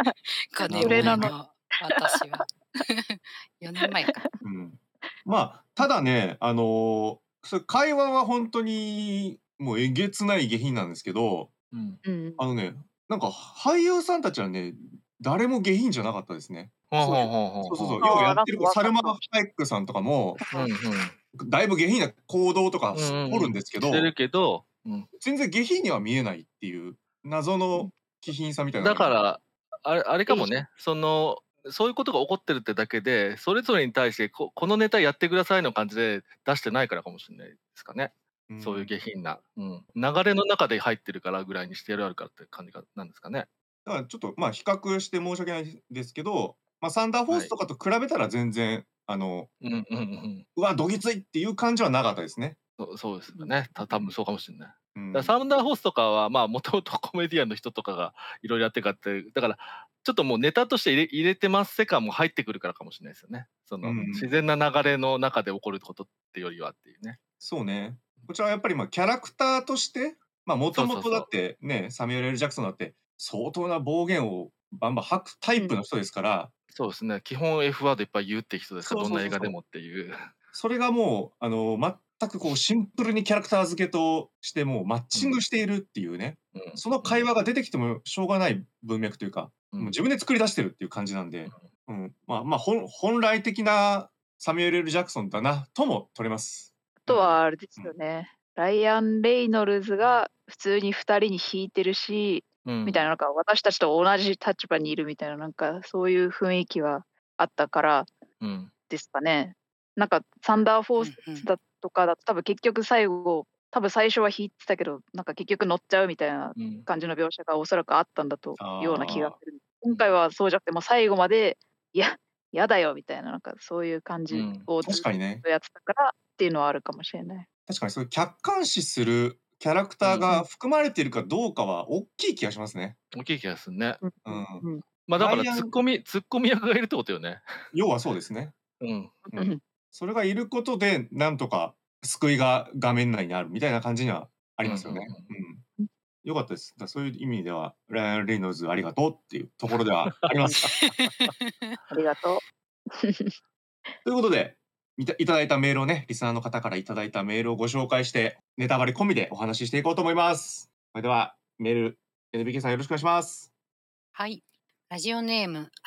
5年前の私は。4年前か。 まあ、ただね、それ会話は本当にもうえげつない下品なんですけど、なんか俳優さんたちはね、誰も下品じゃなかったですね。そうそうそう。要はやってるサルマ・ハイェックさんとかも、だいぶ下品な行動とか取るんですけど、 してるけど、 全然下品には見えないっていう謎の気品さみたいな。 だから、あれかもね、そういうことが起こってるってだけで、それぞれに対してこのネタやってくださいの感じで出してないからかもしれないですかね。そういう下品な、流れの中で入ってるからぐらいにしてやるからって感じなんですかね。 だからちょっとまあ比較して申し訳ないですけど、まあ、サンダーフォースとかと比べたら全然、うわ、どぎついっていう感じはなかったですね。 そうですよね。多分そうかもしれない。だサンダーホースとかは、まあ、もともとコメディアンの人とかがいろいろやってるからって、だから、ちょっともうネタとして入れてます世界も入ってくるからかもしれないですよね。自然な流れの中で起こることってよりはっていうね。 そうね。こちらはやっぱりまあキャラクターとして、まあもともとだってね、サミュエル・L・ジャクソンだって相当な暴言をバンバン吐くタイプの人ですから。 そうですね。基本 F ワードいっぱい言うって人ですから、どんな映画でもっていう。 それがもう、全くこうシンプルにキャラクター付けとしてもうマッチングしているっていうね。その会話が出てきてもしょうがない文脈というか、もう自分で作り出してるっていう感じなんで、まあ本来的なサミュエル・L・ジャクソンだなとも取れます。 あとはあれですよね。ライアン・レイノルズが普通に2人に引いてるし、みたいな、なんか私たちと同じ立場にいるみたいな、なんかそういう雰囲気はあったからですかね。なんかサンダーフォースだとかだと多分結局最後、多分最初は引いてたけど、なんか結局乗っちゃうみたいな感じの描写がおそらくあったんだとような気がする。今回はそうじゃなくて、もう最後まで、いや、やだよみたいな、なんかそういう感じをずっとやってたからっていうのはあるかもしれない。 確かにそういう客観視するキャラクターが含まれているかどうかは大きい気がしますね。 大きい気がするね。 まあだからツッコミ役がいるってことよね。 要はそうですね。それがいることでなんとか救いが画面内にあるみたいな感じにはありますよね。よかったです。そういう意味ではライアン・レイノルズありがとうっていうところではあります。 ありがとう。 ということで、いただいたメールをね、リスナーの方からいただいたメールをご紹介して、ネタバレ込みでお話ししていこうと思います。それでは、メール、NBK さんよろしくお願いします。 はい。ラジオネーム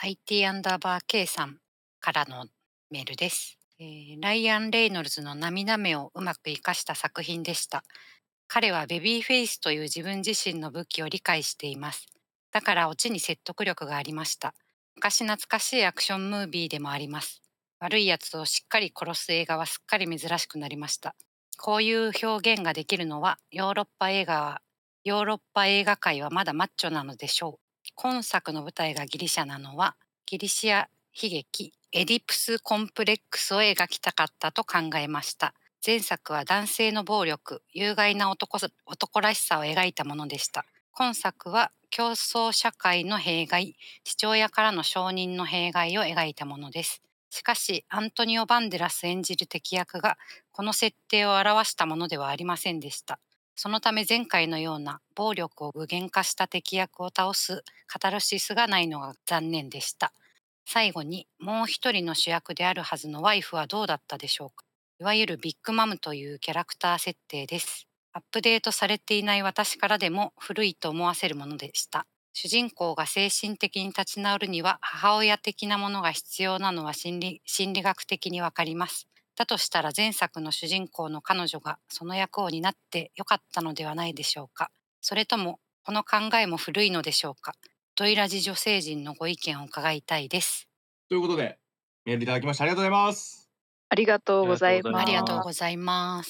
IT_K さんからのメールです。ライアン・レイノルズの涙目をうまく活かした作品でした。彼はベビーフェイスという自分自身の武器を理解しています。だからオチに説得力がありました。昔懐かしいアクションムービーでもあります。悪いやつをしっかり殺す映画はすっかり珍しくなりました。こういう表現ができるのはヨーロッパ映画界はまだマッチョなのでしょう。今作の舞台がギリシャなのはギリシア悲劇エディプスコンプレックスを描きたかったと考えました。前作は男性の暴力、有害な男らしさを描いたものでした。今作は競争社会の弊害、父親からの承認の弊害を描いたものです。しかし、アントニオ・バンデラス演じる敵役がこの設定を表したものではありませんでした。そのため前回のような暴力を具現化した敵役を倒すカタルシスがないのが残念でした。最後にもう一人の主役であるはずのワイフはどうだったでしょうか。いわゆるビッグマムというキャラクター設定です。 アップデートされていない私からでも古いと思わせるものでした。主人公が精神的に立ち直るには母親的なものが必要なのは心理学的にわかります。だとしたら前作の主人公の彼女がその役を担ってよかったのではないでしょうか。それともこの考えも古いのでしょうか。ドイラジ女性陣のご意見を伺いたいです。 ということでメールいただきましてありがとうございます。 ありがとうございます。 ありがとうございます。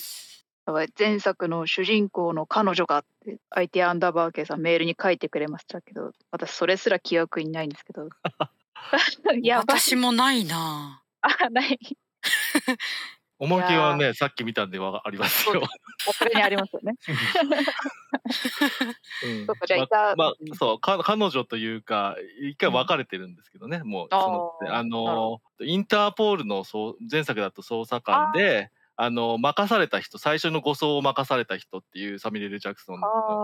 前作の主人公の彼女がって IT アンダーバー K さんメールに書いてくれましたけど、私それすら記憶にないんですけど私もないなない。 おまけはね、さっき見たんでありますよ。 それにありますよね。 そう彼女というか一回別れてるんですけどね、もうそのインターポールの前作だと捜査官で任された人、最初の護送を任された人っていうサミュエル・ジャクソン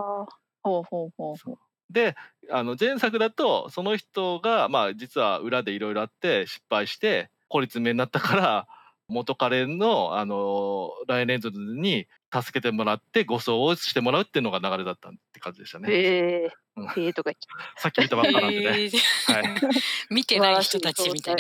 で、前作だとその人が実は裏でいろいろあって失敗して孤立面になったから元彼のライアン・レイノルズに助けてもらって護送をしてもらうっていうのが流れだったって感じでしたね。 とかさっき見たばっかなんでね。はい、 見てない人たちみたいな。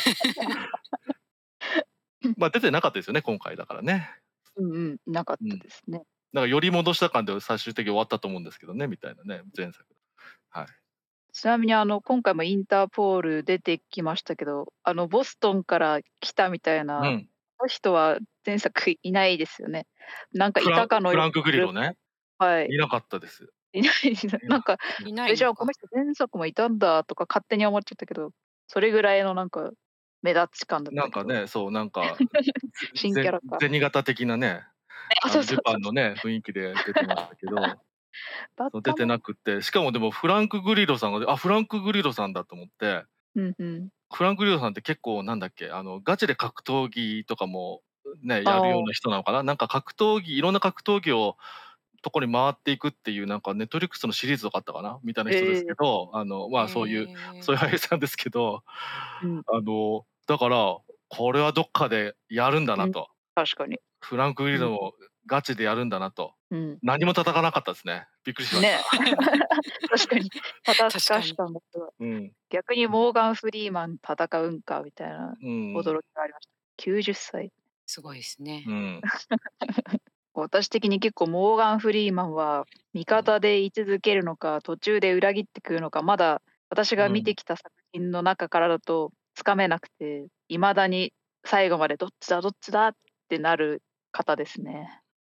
出てなかったですよね今回だからね。 なかったですね。 なんかより戻した感で最終的に終わったと思うんですけどねみたいなね前作。はい。 ちなみに今回もインターポール出てきましたけど、ボストンから来たみたいな、人は前作いないですよね。なんかいたかのフランク・グリロね。 はい。 いなかったです。 いないです。なんかじゃあこの人前作もいたんだとか勝手に思っちゃったけど、それぐらいのなんか目立ち感だったけど。 なんかね、そうなんか新キャラか。 銭形的なね、ルパンのね雰囲気で出てましたけど。出てなくて、しかもでもフランク・グリロさんがフランク・グリロさんだと思って、フランク・グリロさんって結構なんだっけガチで格闘技とかもねやるような人なのかな。なんかいろんな格闘技をとこに回っていくっていうなんかネットフリックスのシリーズとかあったかなみたいな人ですけど、そういう俳優さんですけど、だからこれはどっかでやるんだなと。 確かに。 フランク・グリロもガチでやるんだなと。何も叩かなかったですね。びっくりしました。 確かに叩かしたんだけど、逆にモーガン・フリーマン戦うんかみたいな驚きがありました。90歳。 すごいですね。 私的に結構モーガン・フリーマンは味方で居続けるのか途中で裏切ってくるのか、まだ私が見てきた作品の中からだとつかめなくて、いまだに最後までどっちだってなる方ですね。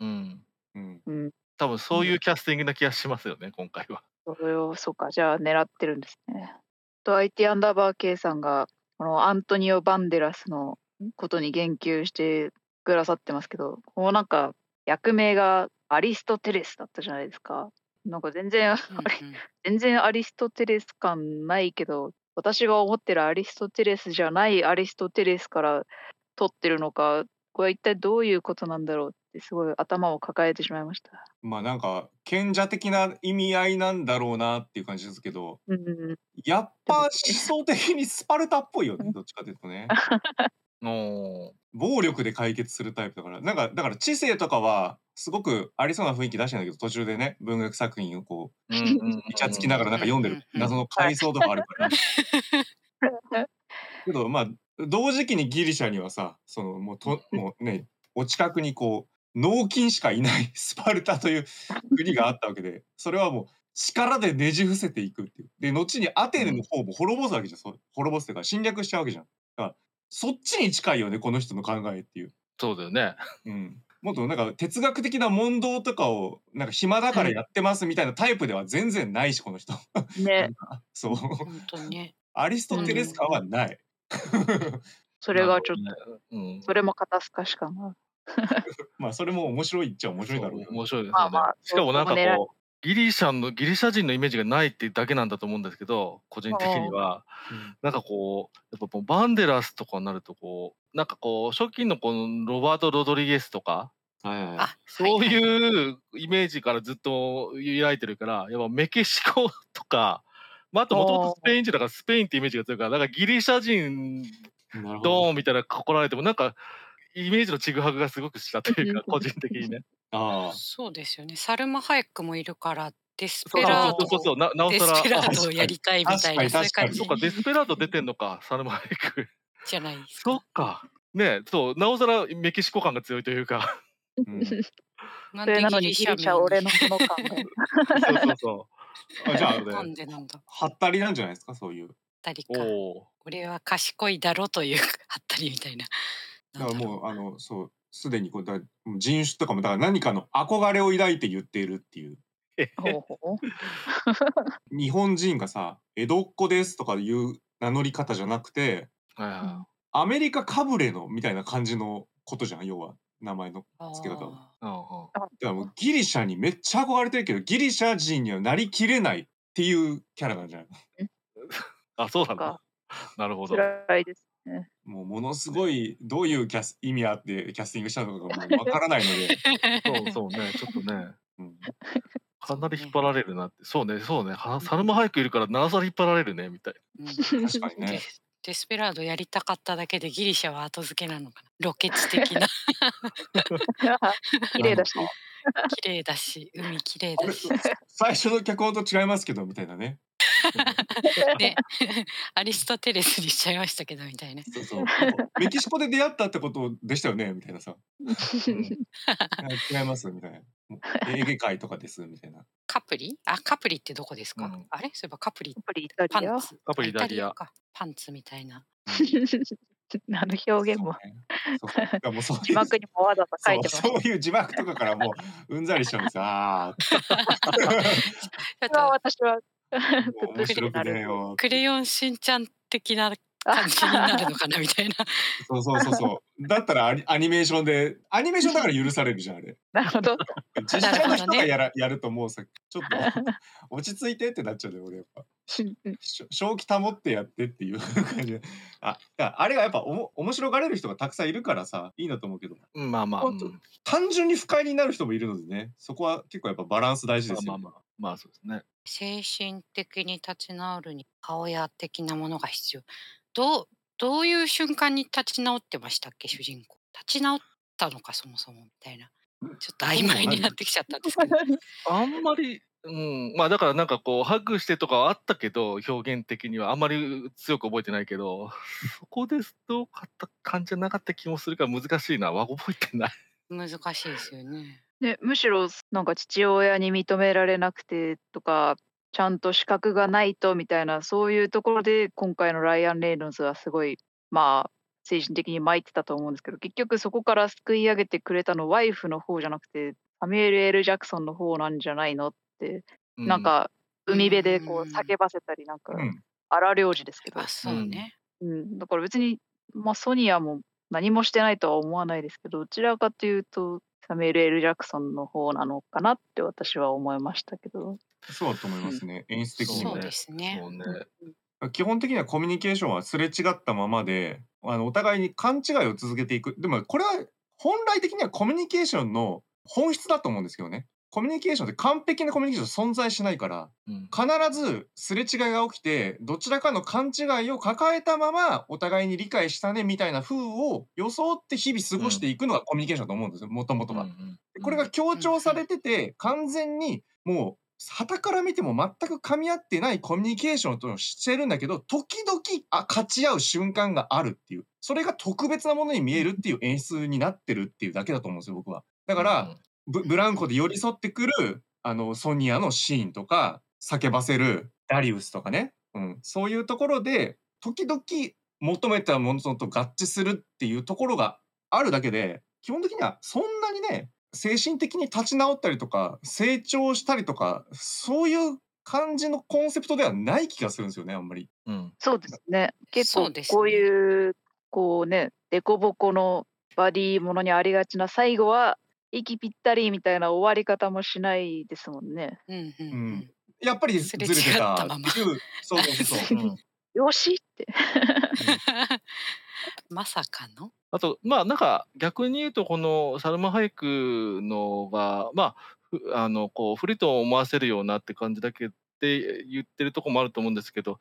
多分そういうキャスティングな気がしますよね今回は。 そうか、じゃあ狙ってるんですね。IT アンダーバー K さんがこのアントニオ・バンデラスのことに言及してくださってますけど、もうなんか役名がアリストテレスだったじゃないですか。なんか全然アリストテレス感ないけど、私が思ってるアリストテレスじゃないアリストテレスから取ってるのか、これは一体どういうことなんだろうってすごい頭を抱えてしまいました。 なんか賢者的な意味合いなんだろうなっていう感じですけど、やっぱ思想的にスパルタっぽいよね、どっちかというとね。暴力で解決するタイプだから、なんかだから知性とかはすごくありそうな雰囲気出してんだけど、途中でね文学作品をこうイチャつきながらなんか読んでる謎の階層とかあるから。けど同時期にギリシャにはさ、そのもうねお近くにこう脳筋しかいないスパルタという国があったわけで、それはもう力でねじ伏せていくっていう。で後にアテネの方も滅ぼすわけじゃん。滅ぼすっていうか侵略しちゃうわけじゃん。だからそっちに近いよねこの人の考えっていう。 そうだよね。 もっとなんか哲学的な問答とかをなんか暇だからやってますみたいなタイプでは全然ないしこの人。 ね。 そう。 本当に。 アリストテレス感はない。 それがちょっと、それも肩透かしかな。 それも面白いっちゃ面白いだろう。 面白いですよね。しかもなんかこうギリシャ人のイメージがないっていうだけなんだと思うんですけど、個人的にはなんかこうやっぱバンデラスとかになるとこうなんかこう初期のこのロバート・ロドリゲスとかそういうイメージからずっと抱いてるから、やっぱメキシコとか、あともともとスペイン人だからスペインってイメージが強いから、だからギリシャ人ドーンみたいな来られてもなんかイメージのちぐはぐがすごくしたというか、個人的にね。 そうですよね。サルマ・ハエックもいるから、デスそうペラードそうそうそう、なおデさら。 スペラードをやりたいみたいな、そういう感じそっか、デスペラード出てんのか、サルマ・ハエック。 じゃないですそっか。 か。ね、そう、なおさらメキシコ感が強いというか。 なんでギリシャ民俺のもの感が。 そうそうそう。 じゃあ、 なんでなんだ。 はったりなんじゃないですか、そういう。 誰か。俺は賢いだろというはったりみたいな。 だからもうそうすでにこう人種とかもだから何かの憧れを抱いて言っているっていう。日本人がさ江戸っ子ですとかいう名乗り方じゃなくて、アメリカかぶれのみたいな感じのことじゃん、要は名前の付け方は。だからもうギリシャにめっちゃ憧れてるけどギリシャ人にはなりきれないっていうキャラなんじゃないの？ あ、そうなんだ。なるほど。 辛いですね。 もうものすごいどういう意味あってキャスティングしたのかがもうわからないのでそうね、ちょっとね、かなり引っ張られるなって。そうね、サルマ・ハエックいるからなおさら引っ張られるねみたいな。 確かにね。 デスペラードやりたかっただけでギリシャは後付けなのかな。ロケ地的な。 綺麗だし。 綺麗だし、海綺麗だし。 最初の脚本と違いますけどみたいなね。 で、アリストテレスにしちゃいましたけどみたいな。 そうそう。メキシコで出会ったってことでしたよねみたいなさ。違いますみたいな。エーゲ海とかですみたいな。 カプリ？あ、カプリってどこですか？あれ？そういえばカプリパンツ。 カプリイタリア。 パンツみたいな。 あの表現も。 字幕にもわざわざ書いてます。 そういう字幕とかからもううんざりしちゃうんですよ。 私は面白くねえよ。 クレヨンしんちゃん的な感じになるのかなみたいな。 そう。だったらアニメーションだから許されるじゃんあれ。 なるほど。 実際の人がやるともうさちょっと落ち着いてってなっちゃうね俺やっぱ。正気保ってやってっていう感じで。あれがやっぱ面白がれる人がたくさんいるからさいいなと思うけど。 まあ。 単純に不快になる人もいるのでね。そこは結構やっぱバランス大事ですよ。 まあそうですね。 精神的に立ち直るに母親的なものが必要。どういう瞬間に立ち直ってましたっけ主人公。立ち直ったのかそもそもみたいな。ちょっと曖昧になってきちゃったんですけど。 あんまり、まあだからなんかこうハグしてとかはあったけど表現的にはあんまり強く覚えてないけど、そこですとかった感じじゃなかった気もするから難しいな。覚えてない。 難しいですよね。 むしろなんか父親に認められなくてとかちゃんと資格がないとみたいなそういうところで今回のライアン・レイノルズはすごい精神的に参ってたと思うんですけど、結局そこから救い上げてくれたのワイフの方じゃなくてサミュエル・L・ジャクソンの方なんじゃないのって、なんか海辺でこう叫ばせたりなんか荒療治ですけど、 そうね、 だから別にソニアも何もしてないとは思わないですけど、どちらかというとサミュエル・L・ジャクソンの方なのかなって私は思いましたけど。 そうだと思いますね。演出的にも。 そうですね。 基本的にはコミュニケーションはすれ違ったままで、お互いに勘違いを続けていく。でもこれは本来的にはコミュニケーションの本質だと思うんですけどね。コミュニケーションって完璧なコミュニケーション存在しないから、必ずすれ違いが起きてどちらかの勘違いを抱えたままお互いに理解したねみたいな風を装って日々過ごしていくのがコミュニケーションだと思うんですよ、もともとは。これが強調されてて完全にもう傍から見ても全く噛み合ってないコミュニケーションとしてるんだけど、時々勝ち合う瞬間があるっていう、それが特別なものに見えるっていう演出になってるっていうだけだと思うんですよ僕は。だからブランコで寄り添ってくるソニアのシーンとか叫ばせるダリウスとかね、そういうところで時々求めたものと合致するっていうところがあるだけで、基本的にはそんなにね精神的に立ち直ったりとか成長したりとかそういう感じのコンセプトではない気がするんですよね、あんまり。 そうですね。結構こういうこうねデコボコのバディものにありがちな最後は息ぴったりみたいな終わり方もしないですもんね。 やっぱりずれてたっていう。そう。 よしってまさかの。 あとなんか逆に言うとこのサルマ・ハイクのがこう不利と思わせるようなって感じだけで言ってるとこもあると思うんですけど、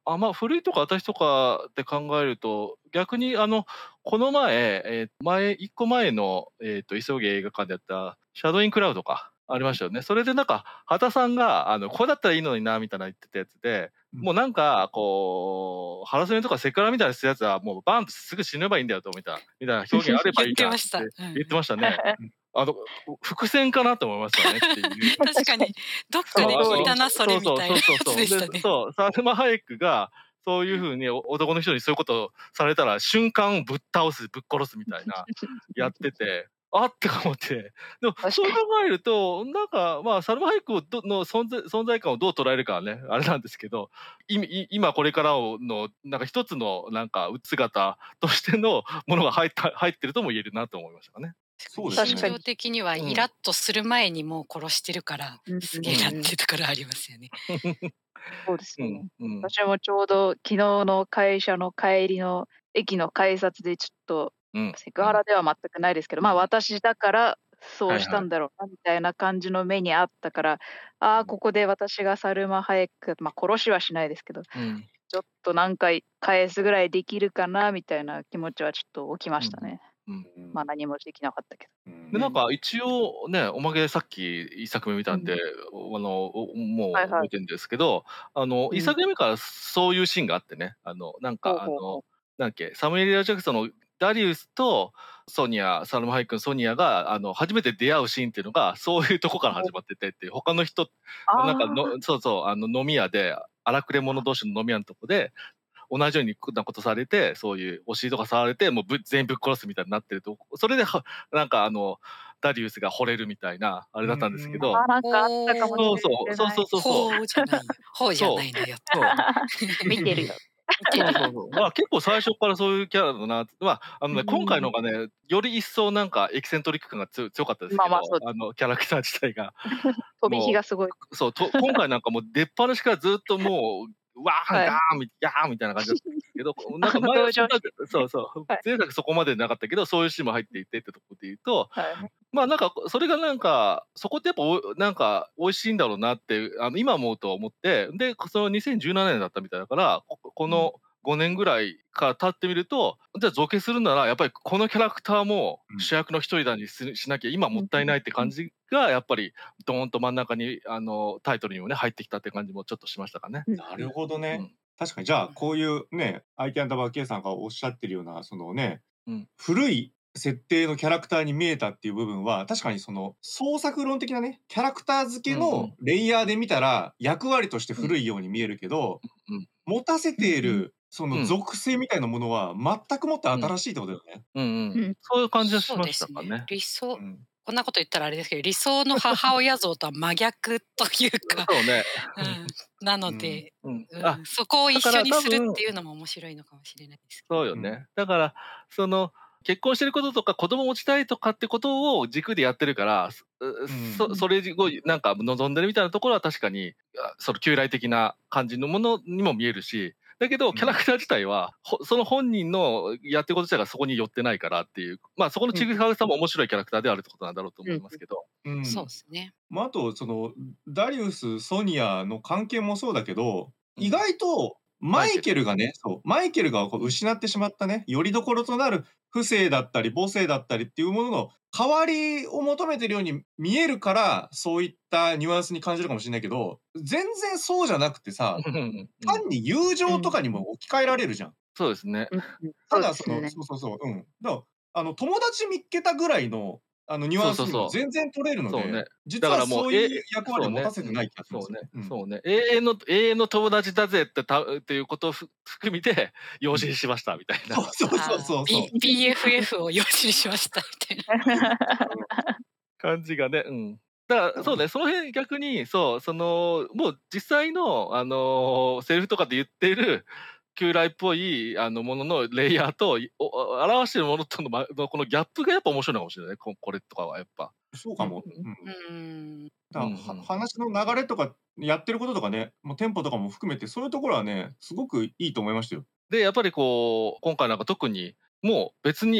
まあ、古いとか新しいとかって考えると、逆にこの前、1個前の、急げ映画館でやったシャドウインクラウドか、ありましたよね。それでなんか、畑さんが、これだったらいいのにな、みたいな言ってたやつで、もうなんか、こう、ハラスメントとかセクハラみたいなするやつは、もうバーンとすぐ死ねばいいんだよと、みたいな表現あればいいじゃんって言ってましたね。伏線かなと思いましたねっていう。 確かに、どっかで聞いたな、それみたいなやつでしたね。 そう、サルマ・ハイエクが、そういうふうに男の人にそういうことをされたら、瞬間ぶっ倒す、ぶっ殺すみたいな、やってて、あって思って。でも、そう考えると、なんか、まあ、サルマ・ハイエクの存在感をどう捉えるかはね、あれなんですけど、今これからの、なんか一つの、なんか、姿としてのものが入ってるとも言えるなと思いましたかね。 そうですね。 心情的にはイラッとする前にもう殺してるから、すげえなっていうところありますよね。 そうですよね。私もちょうど昨日の会社の帰りの駅の改札でちょっと、セクハラでは全くないですけど、まあ私だからそうしたんだろうなみたいな感じの目にあったから、ここで私がサルマ・ハイエク、まあ殺しはしないですけど、ちょっと何回返すぐらいできるかなみたいな気持ちはちょっと起きましたね。まあ何もできなかったけど。 でなんか一応ね、おまけでさっき一作目見たんで、もう覚えてるんですけど、一作目からそういうシーンがあってね、なんかなんだっけ、サムエル・L. ジャクソンのダリウスとサルマ・ハイクのソニアが初めて出会うシーンっていうのがそういうとこから始まっててっていう、他の人なんか飲み屋で荒くれ者同士の飲み屋のとこで同じようになことされて、そういうお尻とか触られてもう全員ぶっ殺すみたいになってると、それでなんかダリウスが惚れるみたいなあれだったんですけど、 なんかあったかもしれない。 ほうじゃないよ。ほうじゃないのよ。 見てるよ。 まあ結構最初からそういうキャラだな。まあ今回のがね、より一層なんかエキセントリック感が強かったですけど、キャラクター自体が。 飛び火がすごい。 そう、今回なんかもう出っ放しからずっともう、わーガーンヤーみたいな感じだったんですけど、なんか前は前作そこまでなかったけど、そういうシーンも入っていてってとこで言うと、まあなんかそれがなんかそこってやっぱなんか美味しいんだろうなって今思うと思って、でその2017年だったみたいだから、この5年ぐらいから経ってみると、じゃあ造形するならやっぱりこのキャラクターも主役の一人だにしなきゃ今もったいないって感じがやっぱりドーンと真ん中にタイトルにもね入ってきたって感じもちょっとしましたかね。 なるほどね。確かにじゃあこういうね、ITアンダーバー K さんがおっしゃってるようなそのね、古い設定のキャラクターに見えたっていう部分は確かにその創作論的なねキャラクター付けのレイヤーで見たら役割として古いように見えるけど、持たせているその属性みたいなものは全くもって新しいってことだよね。 そういう感じがしましたかね。 理想、こんなこと言ったらあれですけど、理想の母親像とは真逆というか、なので、そこを一緒にするっていうのも面白いのかもしれないです。 そうよね。だからその結婚してることとか子供を持ちたいとかってことを軸でやってるから、それをなんか望んでるみたいなところは確かにその旧来的な感じのものにも見えるし、だけどキャラクター自体はその本人のやってること自体がそこに寄ってないからっていう、まあそこのちぐはぐさも面白いキャラクターであるってことなんだろうと思いますけど。 そうですね。 まああとそのダリウス・ソニアの関係もそうだけど、意外とマイケルが失ってしまったね、拠り所となる父性だったり母性だったりっていうものの代わりを求めてるように見えるから、そういったニュアンスに感じるかもしれないけど、全然そうじゃなくてさ、単に友情とかにも置き換えられるじゃん。 そうですね。 ただその、だから友達見っけたぐらいのニュアンスにも全然取れるので、実はそういう役割を持たせてない気がするんですよ。 そうね。永遠の友達だぜっていうことを含めて養子にしましたみたいな。 そう。 BFF を養子にしましたみたいな感じがね。だからそうね、その辺逆にもう実際のセリフとかで言っている旧来っぽいもののレイヤーと表しているものとのこのギャップがやっぱ面白いのかもしれないね、これとかはやっぱ。 そうかも。話の流れとかやってることとかね、もうテンポとかも含めてそういうところはねすごくいいと思いましたよ。 でやっぱりこう今回なんか特にもう別に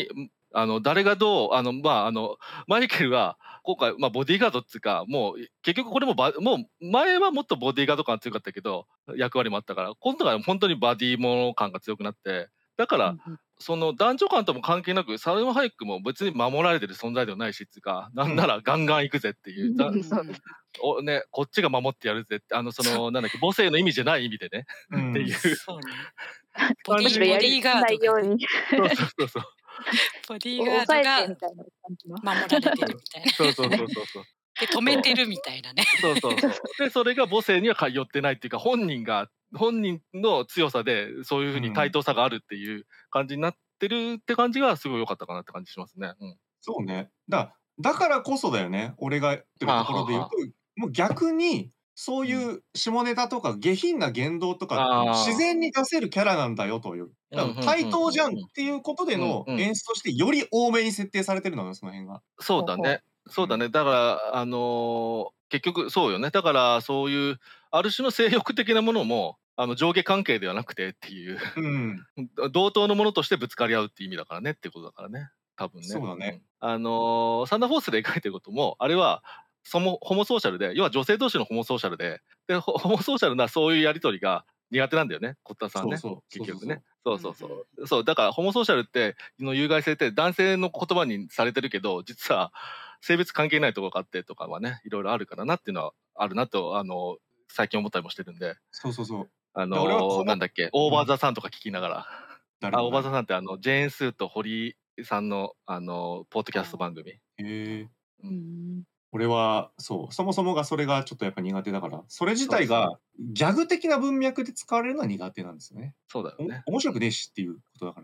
誰がどうマイケルは今回、ボディーガードっていうか、もう結局これももう前はもっとボディーガード感強かったけど、役割もあったから、今度は本当にバディもの感が強くなって、だからその男女間とも関係なくサルマ・ハイクも別に守られてる存在ではないしっていうか、なんならガンガン行くぜっていう、ね、こっちが守ってやるぜって、なんだっけ、母性の意味じゃない意味でね、っていう。 ボディーガードがね。 そう。 ボディーガードが守られてるみたいな。 そう。 で止めてるみたいなね。 そう。でそれが母性には寄ってないっていうか、本人の強さでそういうふうに対等さがあるっていう感じになってるって感じがすごい良かったかなって感じしますね。 そうね。だからこそだよね。俺が言ってるところで言うと、もう逆にそういう下ネタとか下品な言動とか自然に出せるキャラなんだよという。対等じゃんっていうことでの演出としてより多めに設定されてるのよ、その辺が。 そうだね。だから結局そうよね。だからそういうある種の性欲的なものも上下関係ではなくてっていう、同等のものとしてぶつかり合うっていう意味だからねっていうことだからね。多分ね。 そうだね。 サンダーフォースで描いてることもあれはホモソーシャルで、要は女性同士のホモソーシャルで、ホモソーシャルなそういうやり取りが苦手なんだよね、コッタさんね。結局ね。そうだからホモソーシャルっての有害性って男性の言葉にされてるけど、実は性別関係ないところがあってとかはね、いろいろあるからなっていうのはあるなと最近思ったりもしてるんで。なんだっけ、オーバーザさんとか聞きながら。オーバーザさんってジェーン・スーと堀井さんのポッドキャスト番組。 俺はそもそもがそれがちょっとやっぱ苦手だから、それ自体がギャグ的な文脈で使われるのは苦手なんですよね。 そうだよね。 面白くねえしっていうことだから。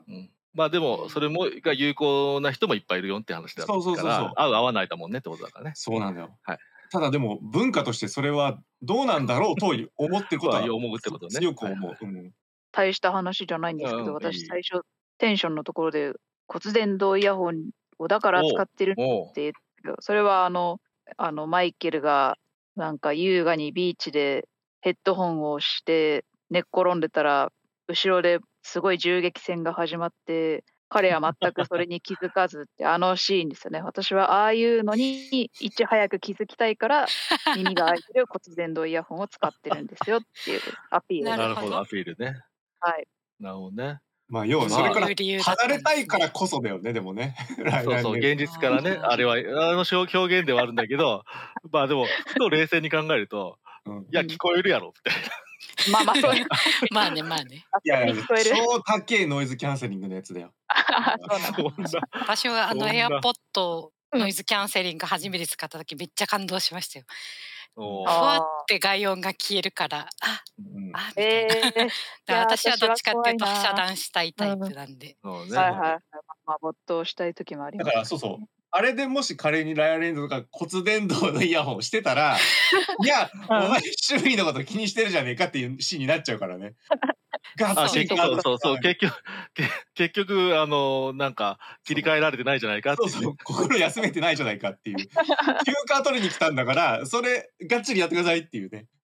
でもそれが有効な人もいっぱいいるよって話だから、合う合わないだもんねってことだからね。 そうなんだよ。ただでも文化としてそれはどうなんだろうと思ってることは強く思う。 大した話じゃないんですけど、私最初テンションのところで骨伝導イヤホンをだから使ってるって言ってたけど、それはマイケルがなんか優雅にビーチでヘッドホンをして寝っ転んでたら後ろですごい銃撃戦が始まって、彼は全くそれに気づかずってシーンですよね。私はああいうのにいち早く気づきたいから耳が開いてる骨伝導イヤホンを使ってるんですよっていうアピール。 なるほど、アピールね。 はい。 なるほどね。 要はそれから離れたいからこそだよね、でもね。 そう、現実からね、あれは表現ではあるんだけど、でもふと冷静に考えると、いや聞こえるやろみたいな。 そうまあね。 いや超高いノイズキャンセリングのやつだよ。 私はエアポッドノイズキャンセリング初めて使った時めっちゃ感動しましたよ。ふわって外音が消えるからみたいな。私はどっちかっていうと遮断したいタイプなんで。 没頭したい時もあります。 だからあれでもし仮にライアン・レイノルズが骨伝導のイヤホンしてたら、いや、お前周囲のこと気にしてるじゃねえかっていうシーンになっちゃうからね。 そう、結局なんか切り替えられてないじゃないかっていう。 そう、心休めてないじゃないかっていう。休暇取りに来たんだから、それがっちりやってくださいっていうね。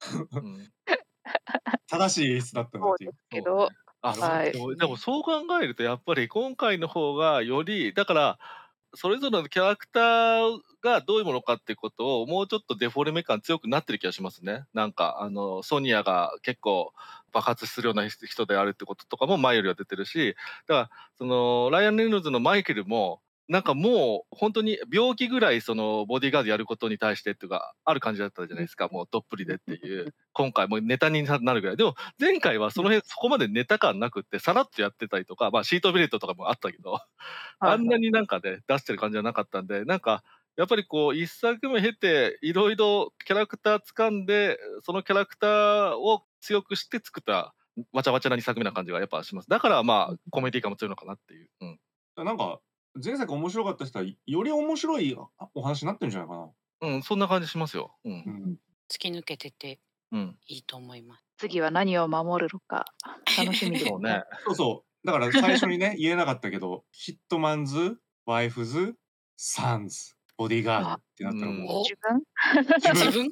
正しい演出だったなっていう。 でもそう考えるとやっぱり今回の方がよりだからそれぞれのキャラクターがどういうものかっていうことをもうちょっとデフォルメ感強くなってる気がしますね。なんかソニアが結構爆発するような人であるってこととかも前よりは出てるし、だからライアン・レイノルズのマイケルもなんかもう本当に病気ぐらいボディーガードやることに対してっていうかある感じだったじゃないですか。もうどっぷりでっていう今回もネタになるぐらい。でも前回はそこまでネタ感なくってさらっとやってたりとか、シートベルトとかもあったけどあんなになんかね出してる感じじゃなかったんで、なんかやっぱり一作目経ていろいろキャラクター掴んでそのキャラクターを強くして作ったわちゃわちゃな2作目な感じがやっぱします。だからコメディ感も強いのかなっていう。 なんか前作面白かった人はより面白いお話になってるんじゃないかな。そんな感じしますよ。 突き抜けてていいと思います。 次は何を守るのか楽しみですね。 そうだから最初にね言えなかったけどヒットマンズ、ワイフズ、サンズ、ボディーガードってなったらもう自分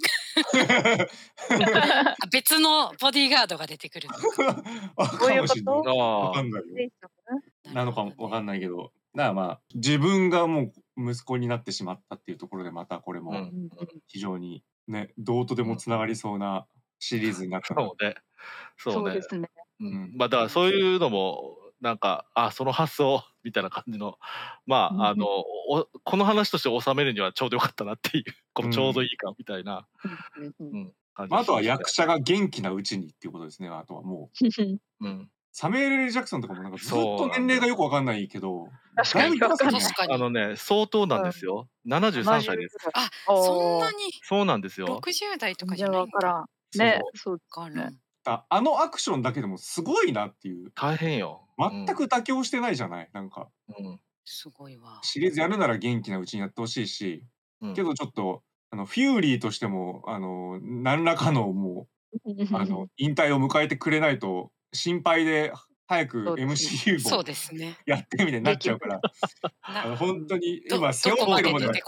別のボディーガードが出てくる。 かもしれない。わかんないよ。なのかもわかんないけど。 だからまあ自分がもう息子になってしまったっていうところでまたこれも非常にねどうとでもつながりそうなシリーズになったので、 そうですね。 まあだからそういうのもなんかその発想みたいな感じのまあこの話として収めるにはちょうどよかったなっていうこのちょうどいいかみたいな。 あとは役者が元気なうちにっていうことですね。あとはもう。サミュエル・L・ジャクソンとかもなんかずっと年齢がよくわかんないけど、 確かに相当なんですよ。73歳です。 あ、そんなに。 そうなんですよ。 60代とかじゃないからね、そうかな。 あのアクションだけでもすごいなっていう。 大変よ。 全く妥協してないじゃない。なんか。 すごいわ。 シリーズやるなら元気なうちにやってほしいし、けどちょっとフューリーとしても何らかのもう引退を迎えてくれないと心配で早く MCU もやってみたいになっちゃうから本当に今背負ってるものが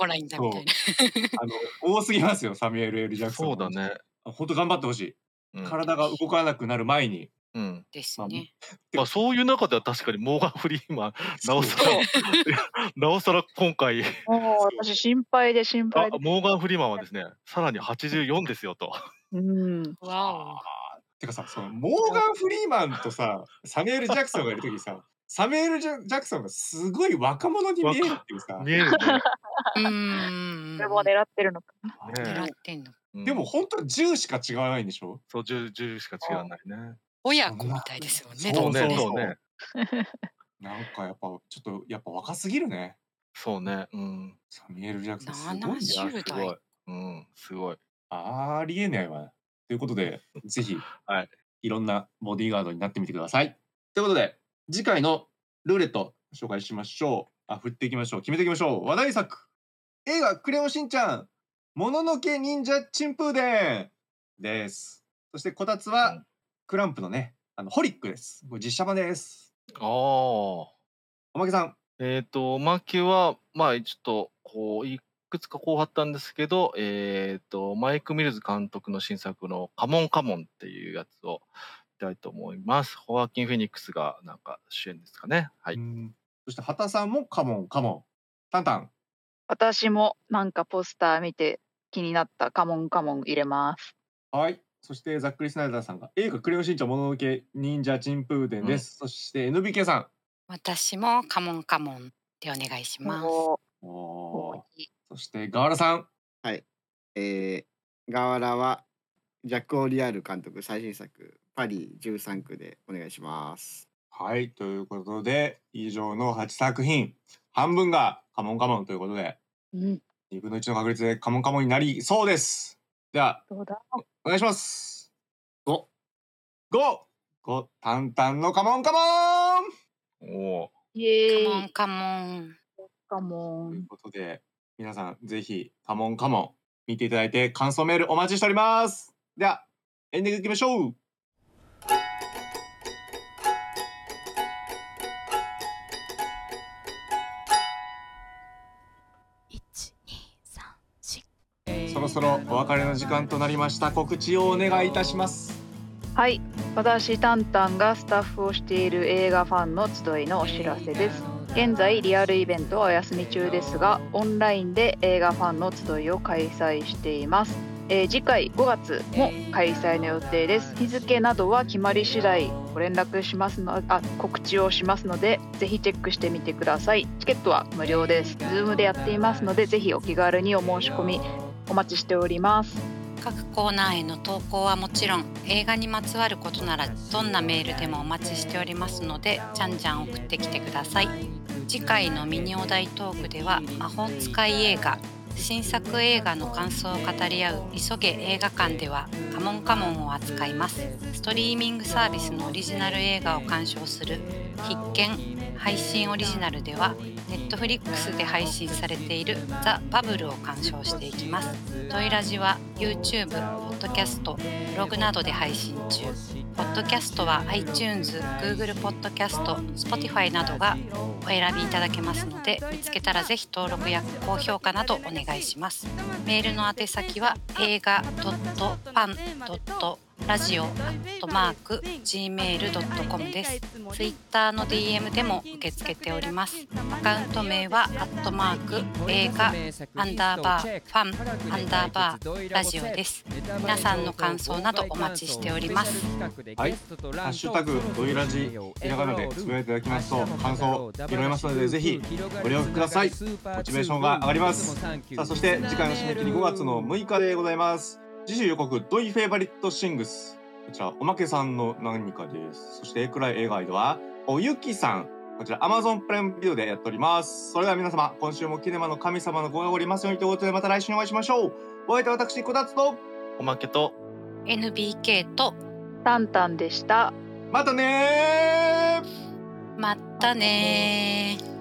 多すぎますよ。サミュエル・L・ジャクソン。 そうだね。 本当頑張ってほしい。体が動かなくなる前に。 ですね。 まあそういう中では確かにモーガン・フリーマンなおさら今回私心配でモーガン・フリーマンはですねさらに84ですよと。 わお。 てかさ、そのモーガン・フリーマンとさサミュエル・ジャクソンがいる時さ、サミュエル・ジャクソンがすごい若者に見えるっていうさ。 見えるね。 それも狙ってるのか。 狙ってんの。 でも本当10しか違わないんでしょ。 そう、10しか違わないね。 親子みたいですよね。 そうね。 なんかやっぱちょっと若すぎるね。 そうね。 サミュエル・ジャクソンすごいな。 70代。 すごい。 ありえないわ。ということでぜひいろんなボディーガードになってみてください。ということで次回のルーレット紹介しましょう。振っていきましょう。決めていきましょう。話題作映画クレヨンしんちゃんもののけ忍者チンプーデンです。そしてこたつはクランプのねホリックです。これ実写版です。おまけさん。 おまけはまあちょっとこういくつかこうあったんですけど、マイク・ミルズ監督の新作のカモンカモンっていうやつを見たいと思います。ホアキン・フェニックスがなんか主演ですかね。はい。 そして畑さんもカモンカモン。タンタン。 私もなんかポスター見て気になったカモンカモン入れます。 はい。そしてザックリ・スナイダーさんが映画クレヨンしんちゃんもののけ忍者チンプーデンです。そして NBK さん。 私もカモンカモンでお願いします。 そしてガワラさん。 はい。ガワラはジャック・オリアール監督最新作パリ13区でお願いします。 はい。ということで以上の8作品半分がカモンカモンということで、2分の1の確率でカモンカモンになりそうです。ではお願いします。5タンタンのカモンカモン。 イエーイ。 カモンカモン。 ということで皆さんぜひカモンカモン見ていただいて感想メールお待ちしております。ではエンディングいきましょう。そろそろお別れの時間となりました。告知をお願いいたします。 はい、私タンタンがスタッフをしている映画ファンの集いのお知らせです。現在リアルイベントはお休み中ですが、オンラインで映画ファンの集いを開催しています。次回5月も開催の予定です。日付などは決まり次第ご連絡しますの告知をしますので、ぜひチェックしてみてください。チケットは無料です。Zoom でやっていますので、ぜひお気軽にお申し込みお待ちしております。 各コーナーへの投稿はもちろん、映画にまつわることならどんなメールでもお待ちしておりますので、じゃんじゃん送ってきてください。次回のミニお題トークでは魔法使い映画、新作映画の感想を語り合う急げ映画館ではカモンカモンを扱います。ストリーミングサービスのオリジナル映画を鑑賞する必見配信オリジナルでは、Netflix で配信されているザ・バブルを鑑賞していきます。トイラジは YouTube、ポッドキャスト、ブログなどで配信中。ポッドキャストは iTunes、Google ポッドキャスト、Spotify などがお選びいただけますので、見つけたらぜひ登録や高評価などお願いします。メールの宛先は映画.fan.podcast ラジオ@gmail.com です。ツイッターの DM でも受け付けております。アカウント名は映画_ファン_ラジオです。皆さんの感想などお待ちしております。 はい、ハッシュタグドイラジひらがなでつぶやいていただきますと感想拾いますので、ぜひご利用ください。モチベーションが上がります。さあ、そして次回の締め切り5月の6日でございます。次週予告ドイフェイバリットシングス、こちらおまけさんの何かです。そして暗い映画ガイドはおゆきさん、こちら Amazon プライムビデオでやっております。それでは皆様、今週もキネマの神様のご加護ありますようにということで、また来週にお会いしましょう。お相手は私こたつとおまけと NBK とタンタンでした。 またねー。またねー。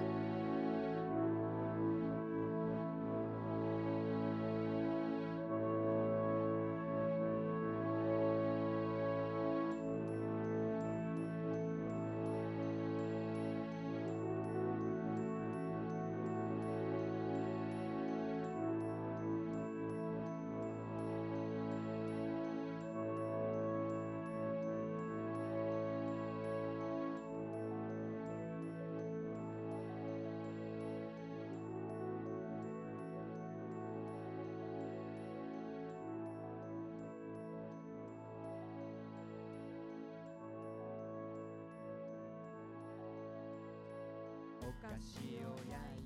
お菓子を焼い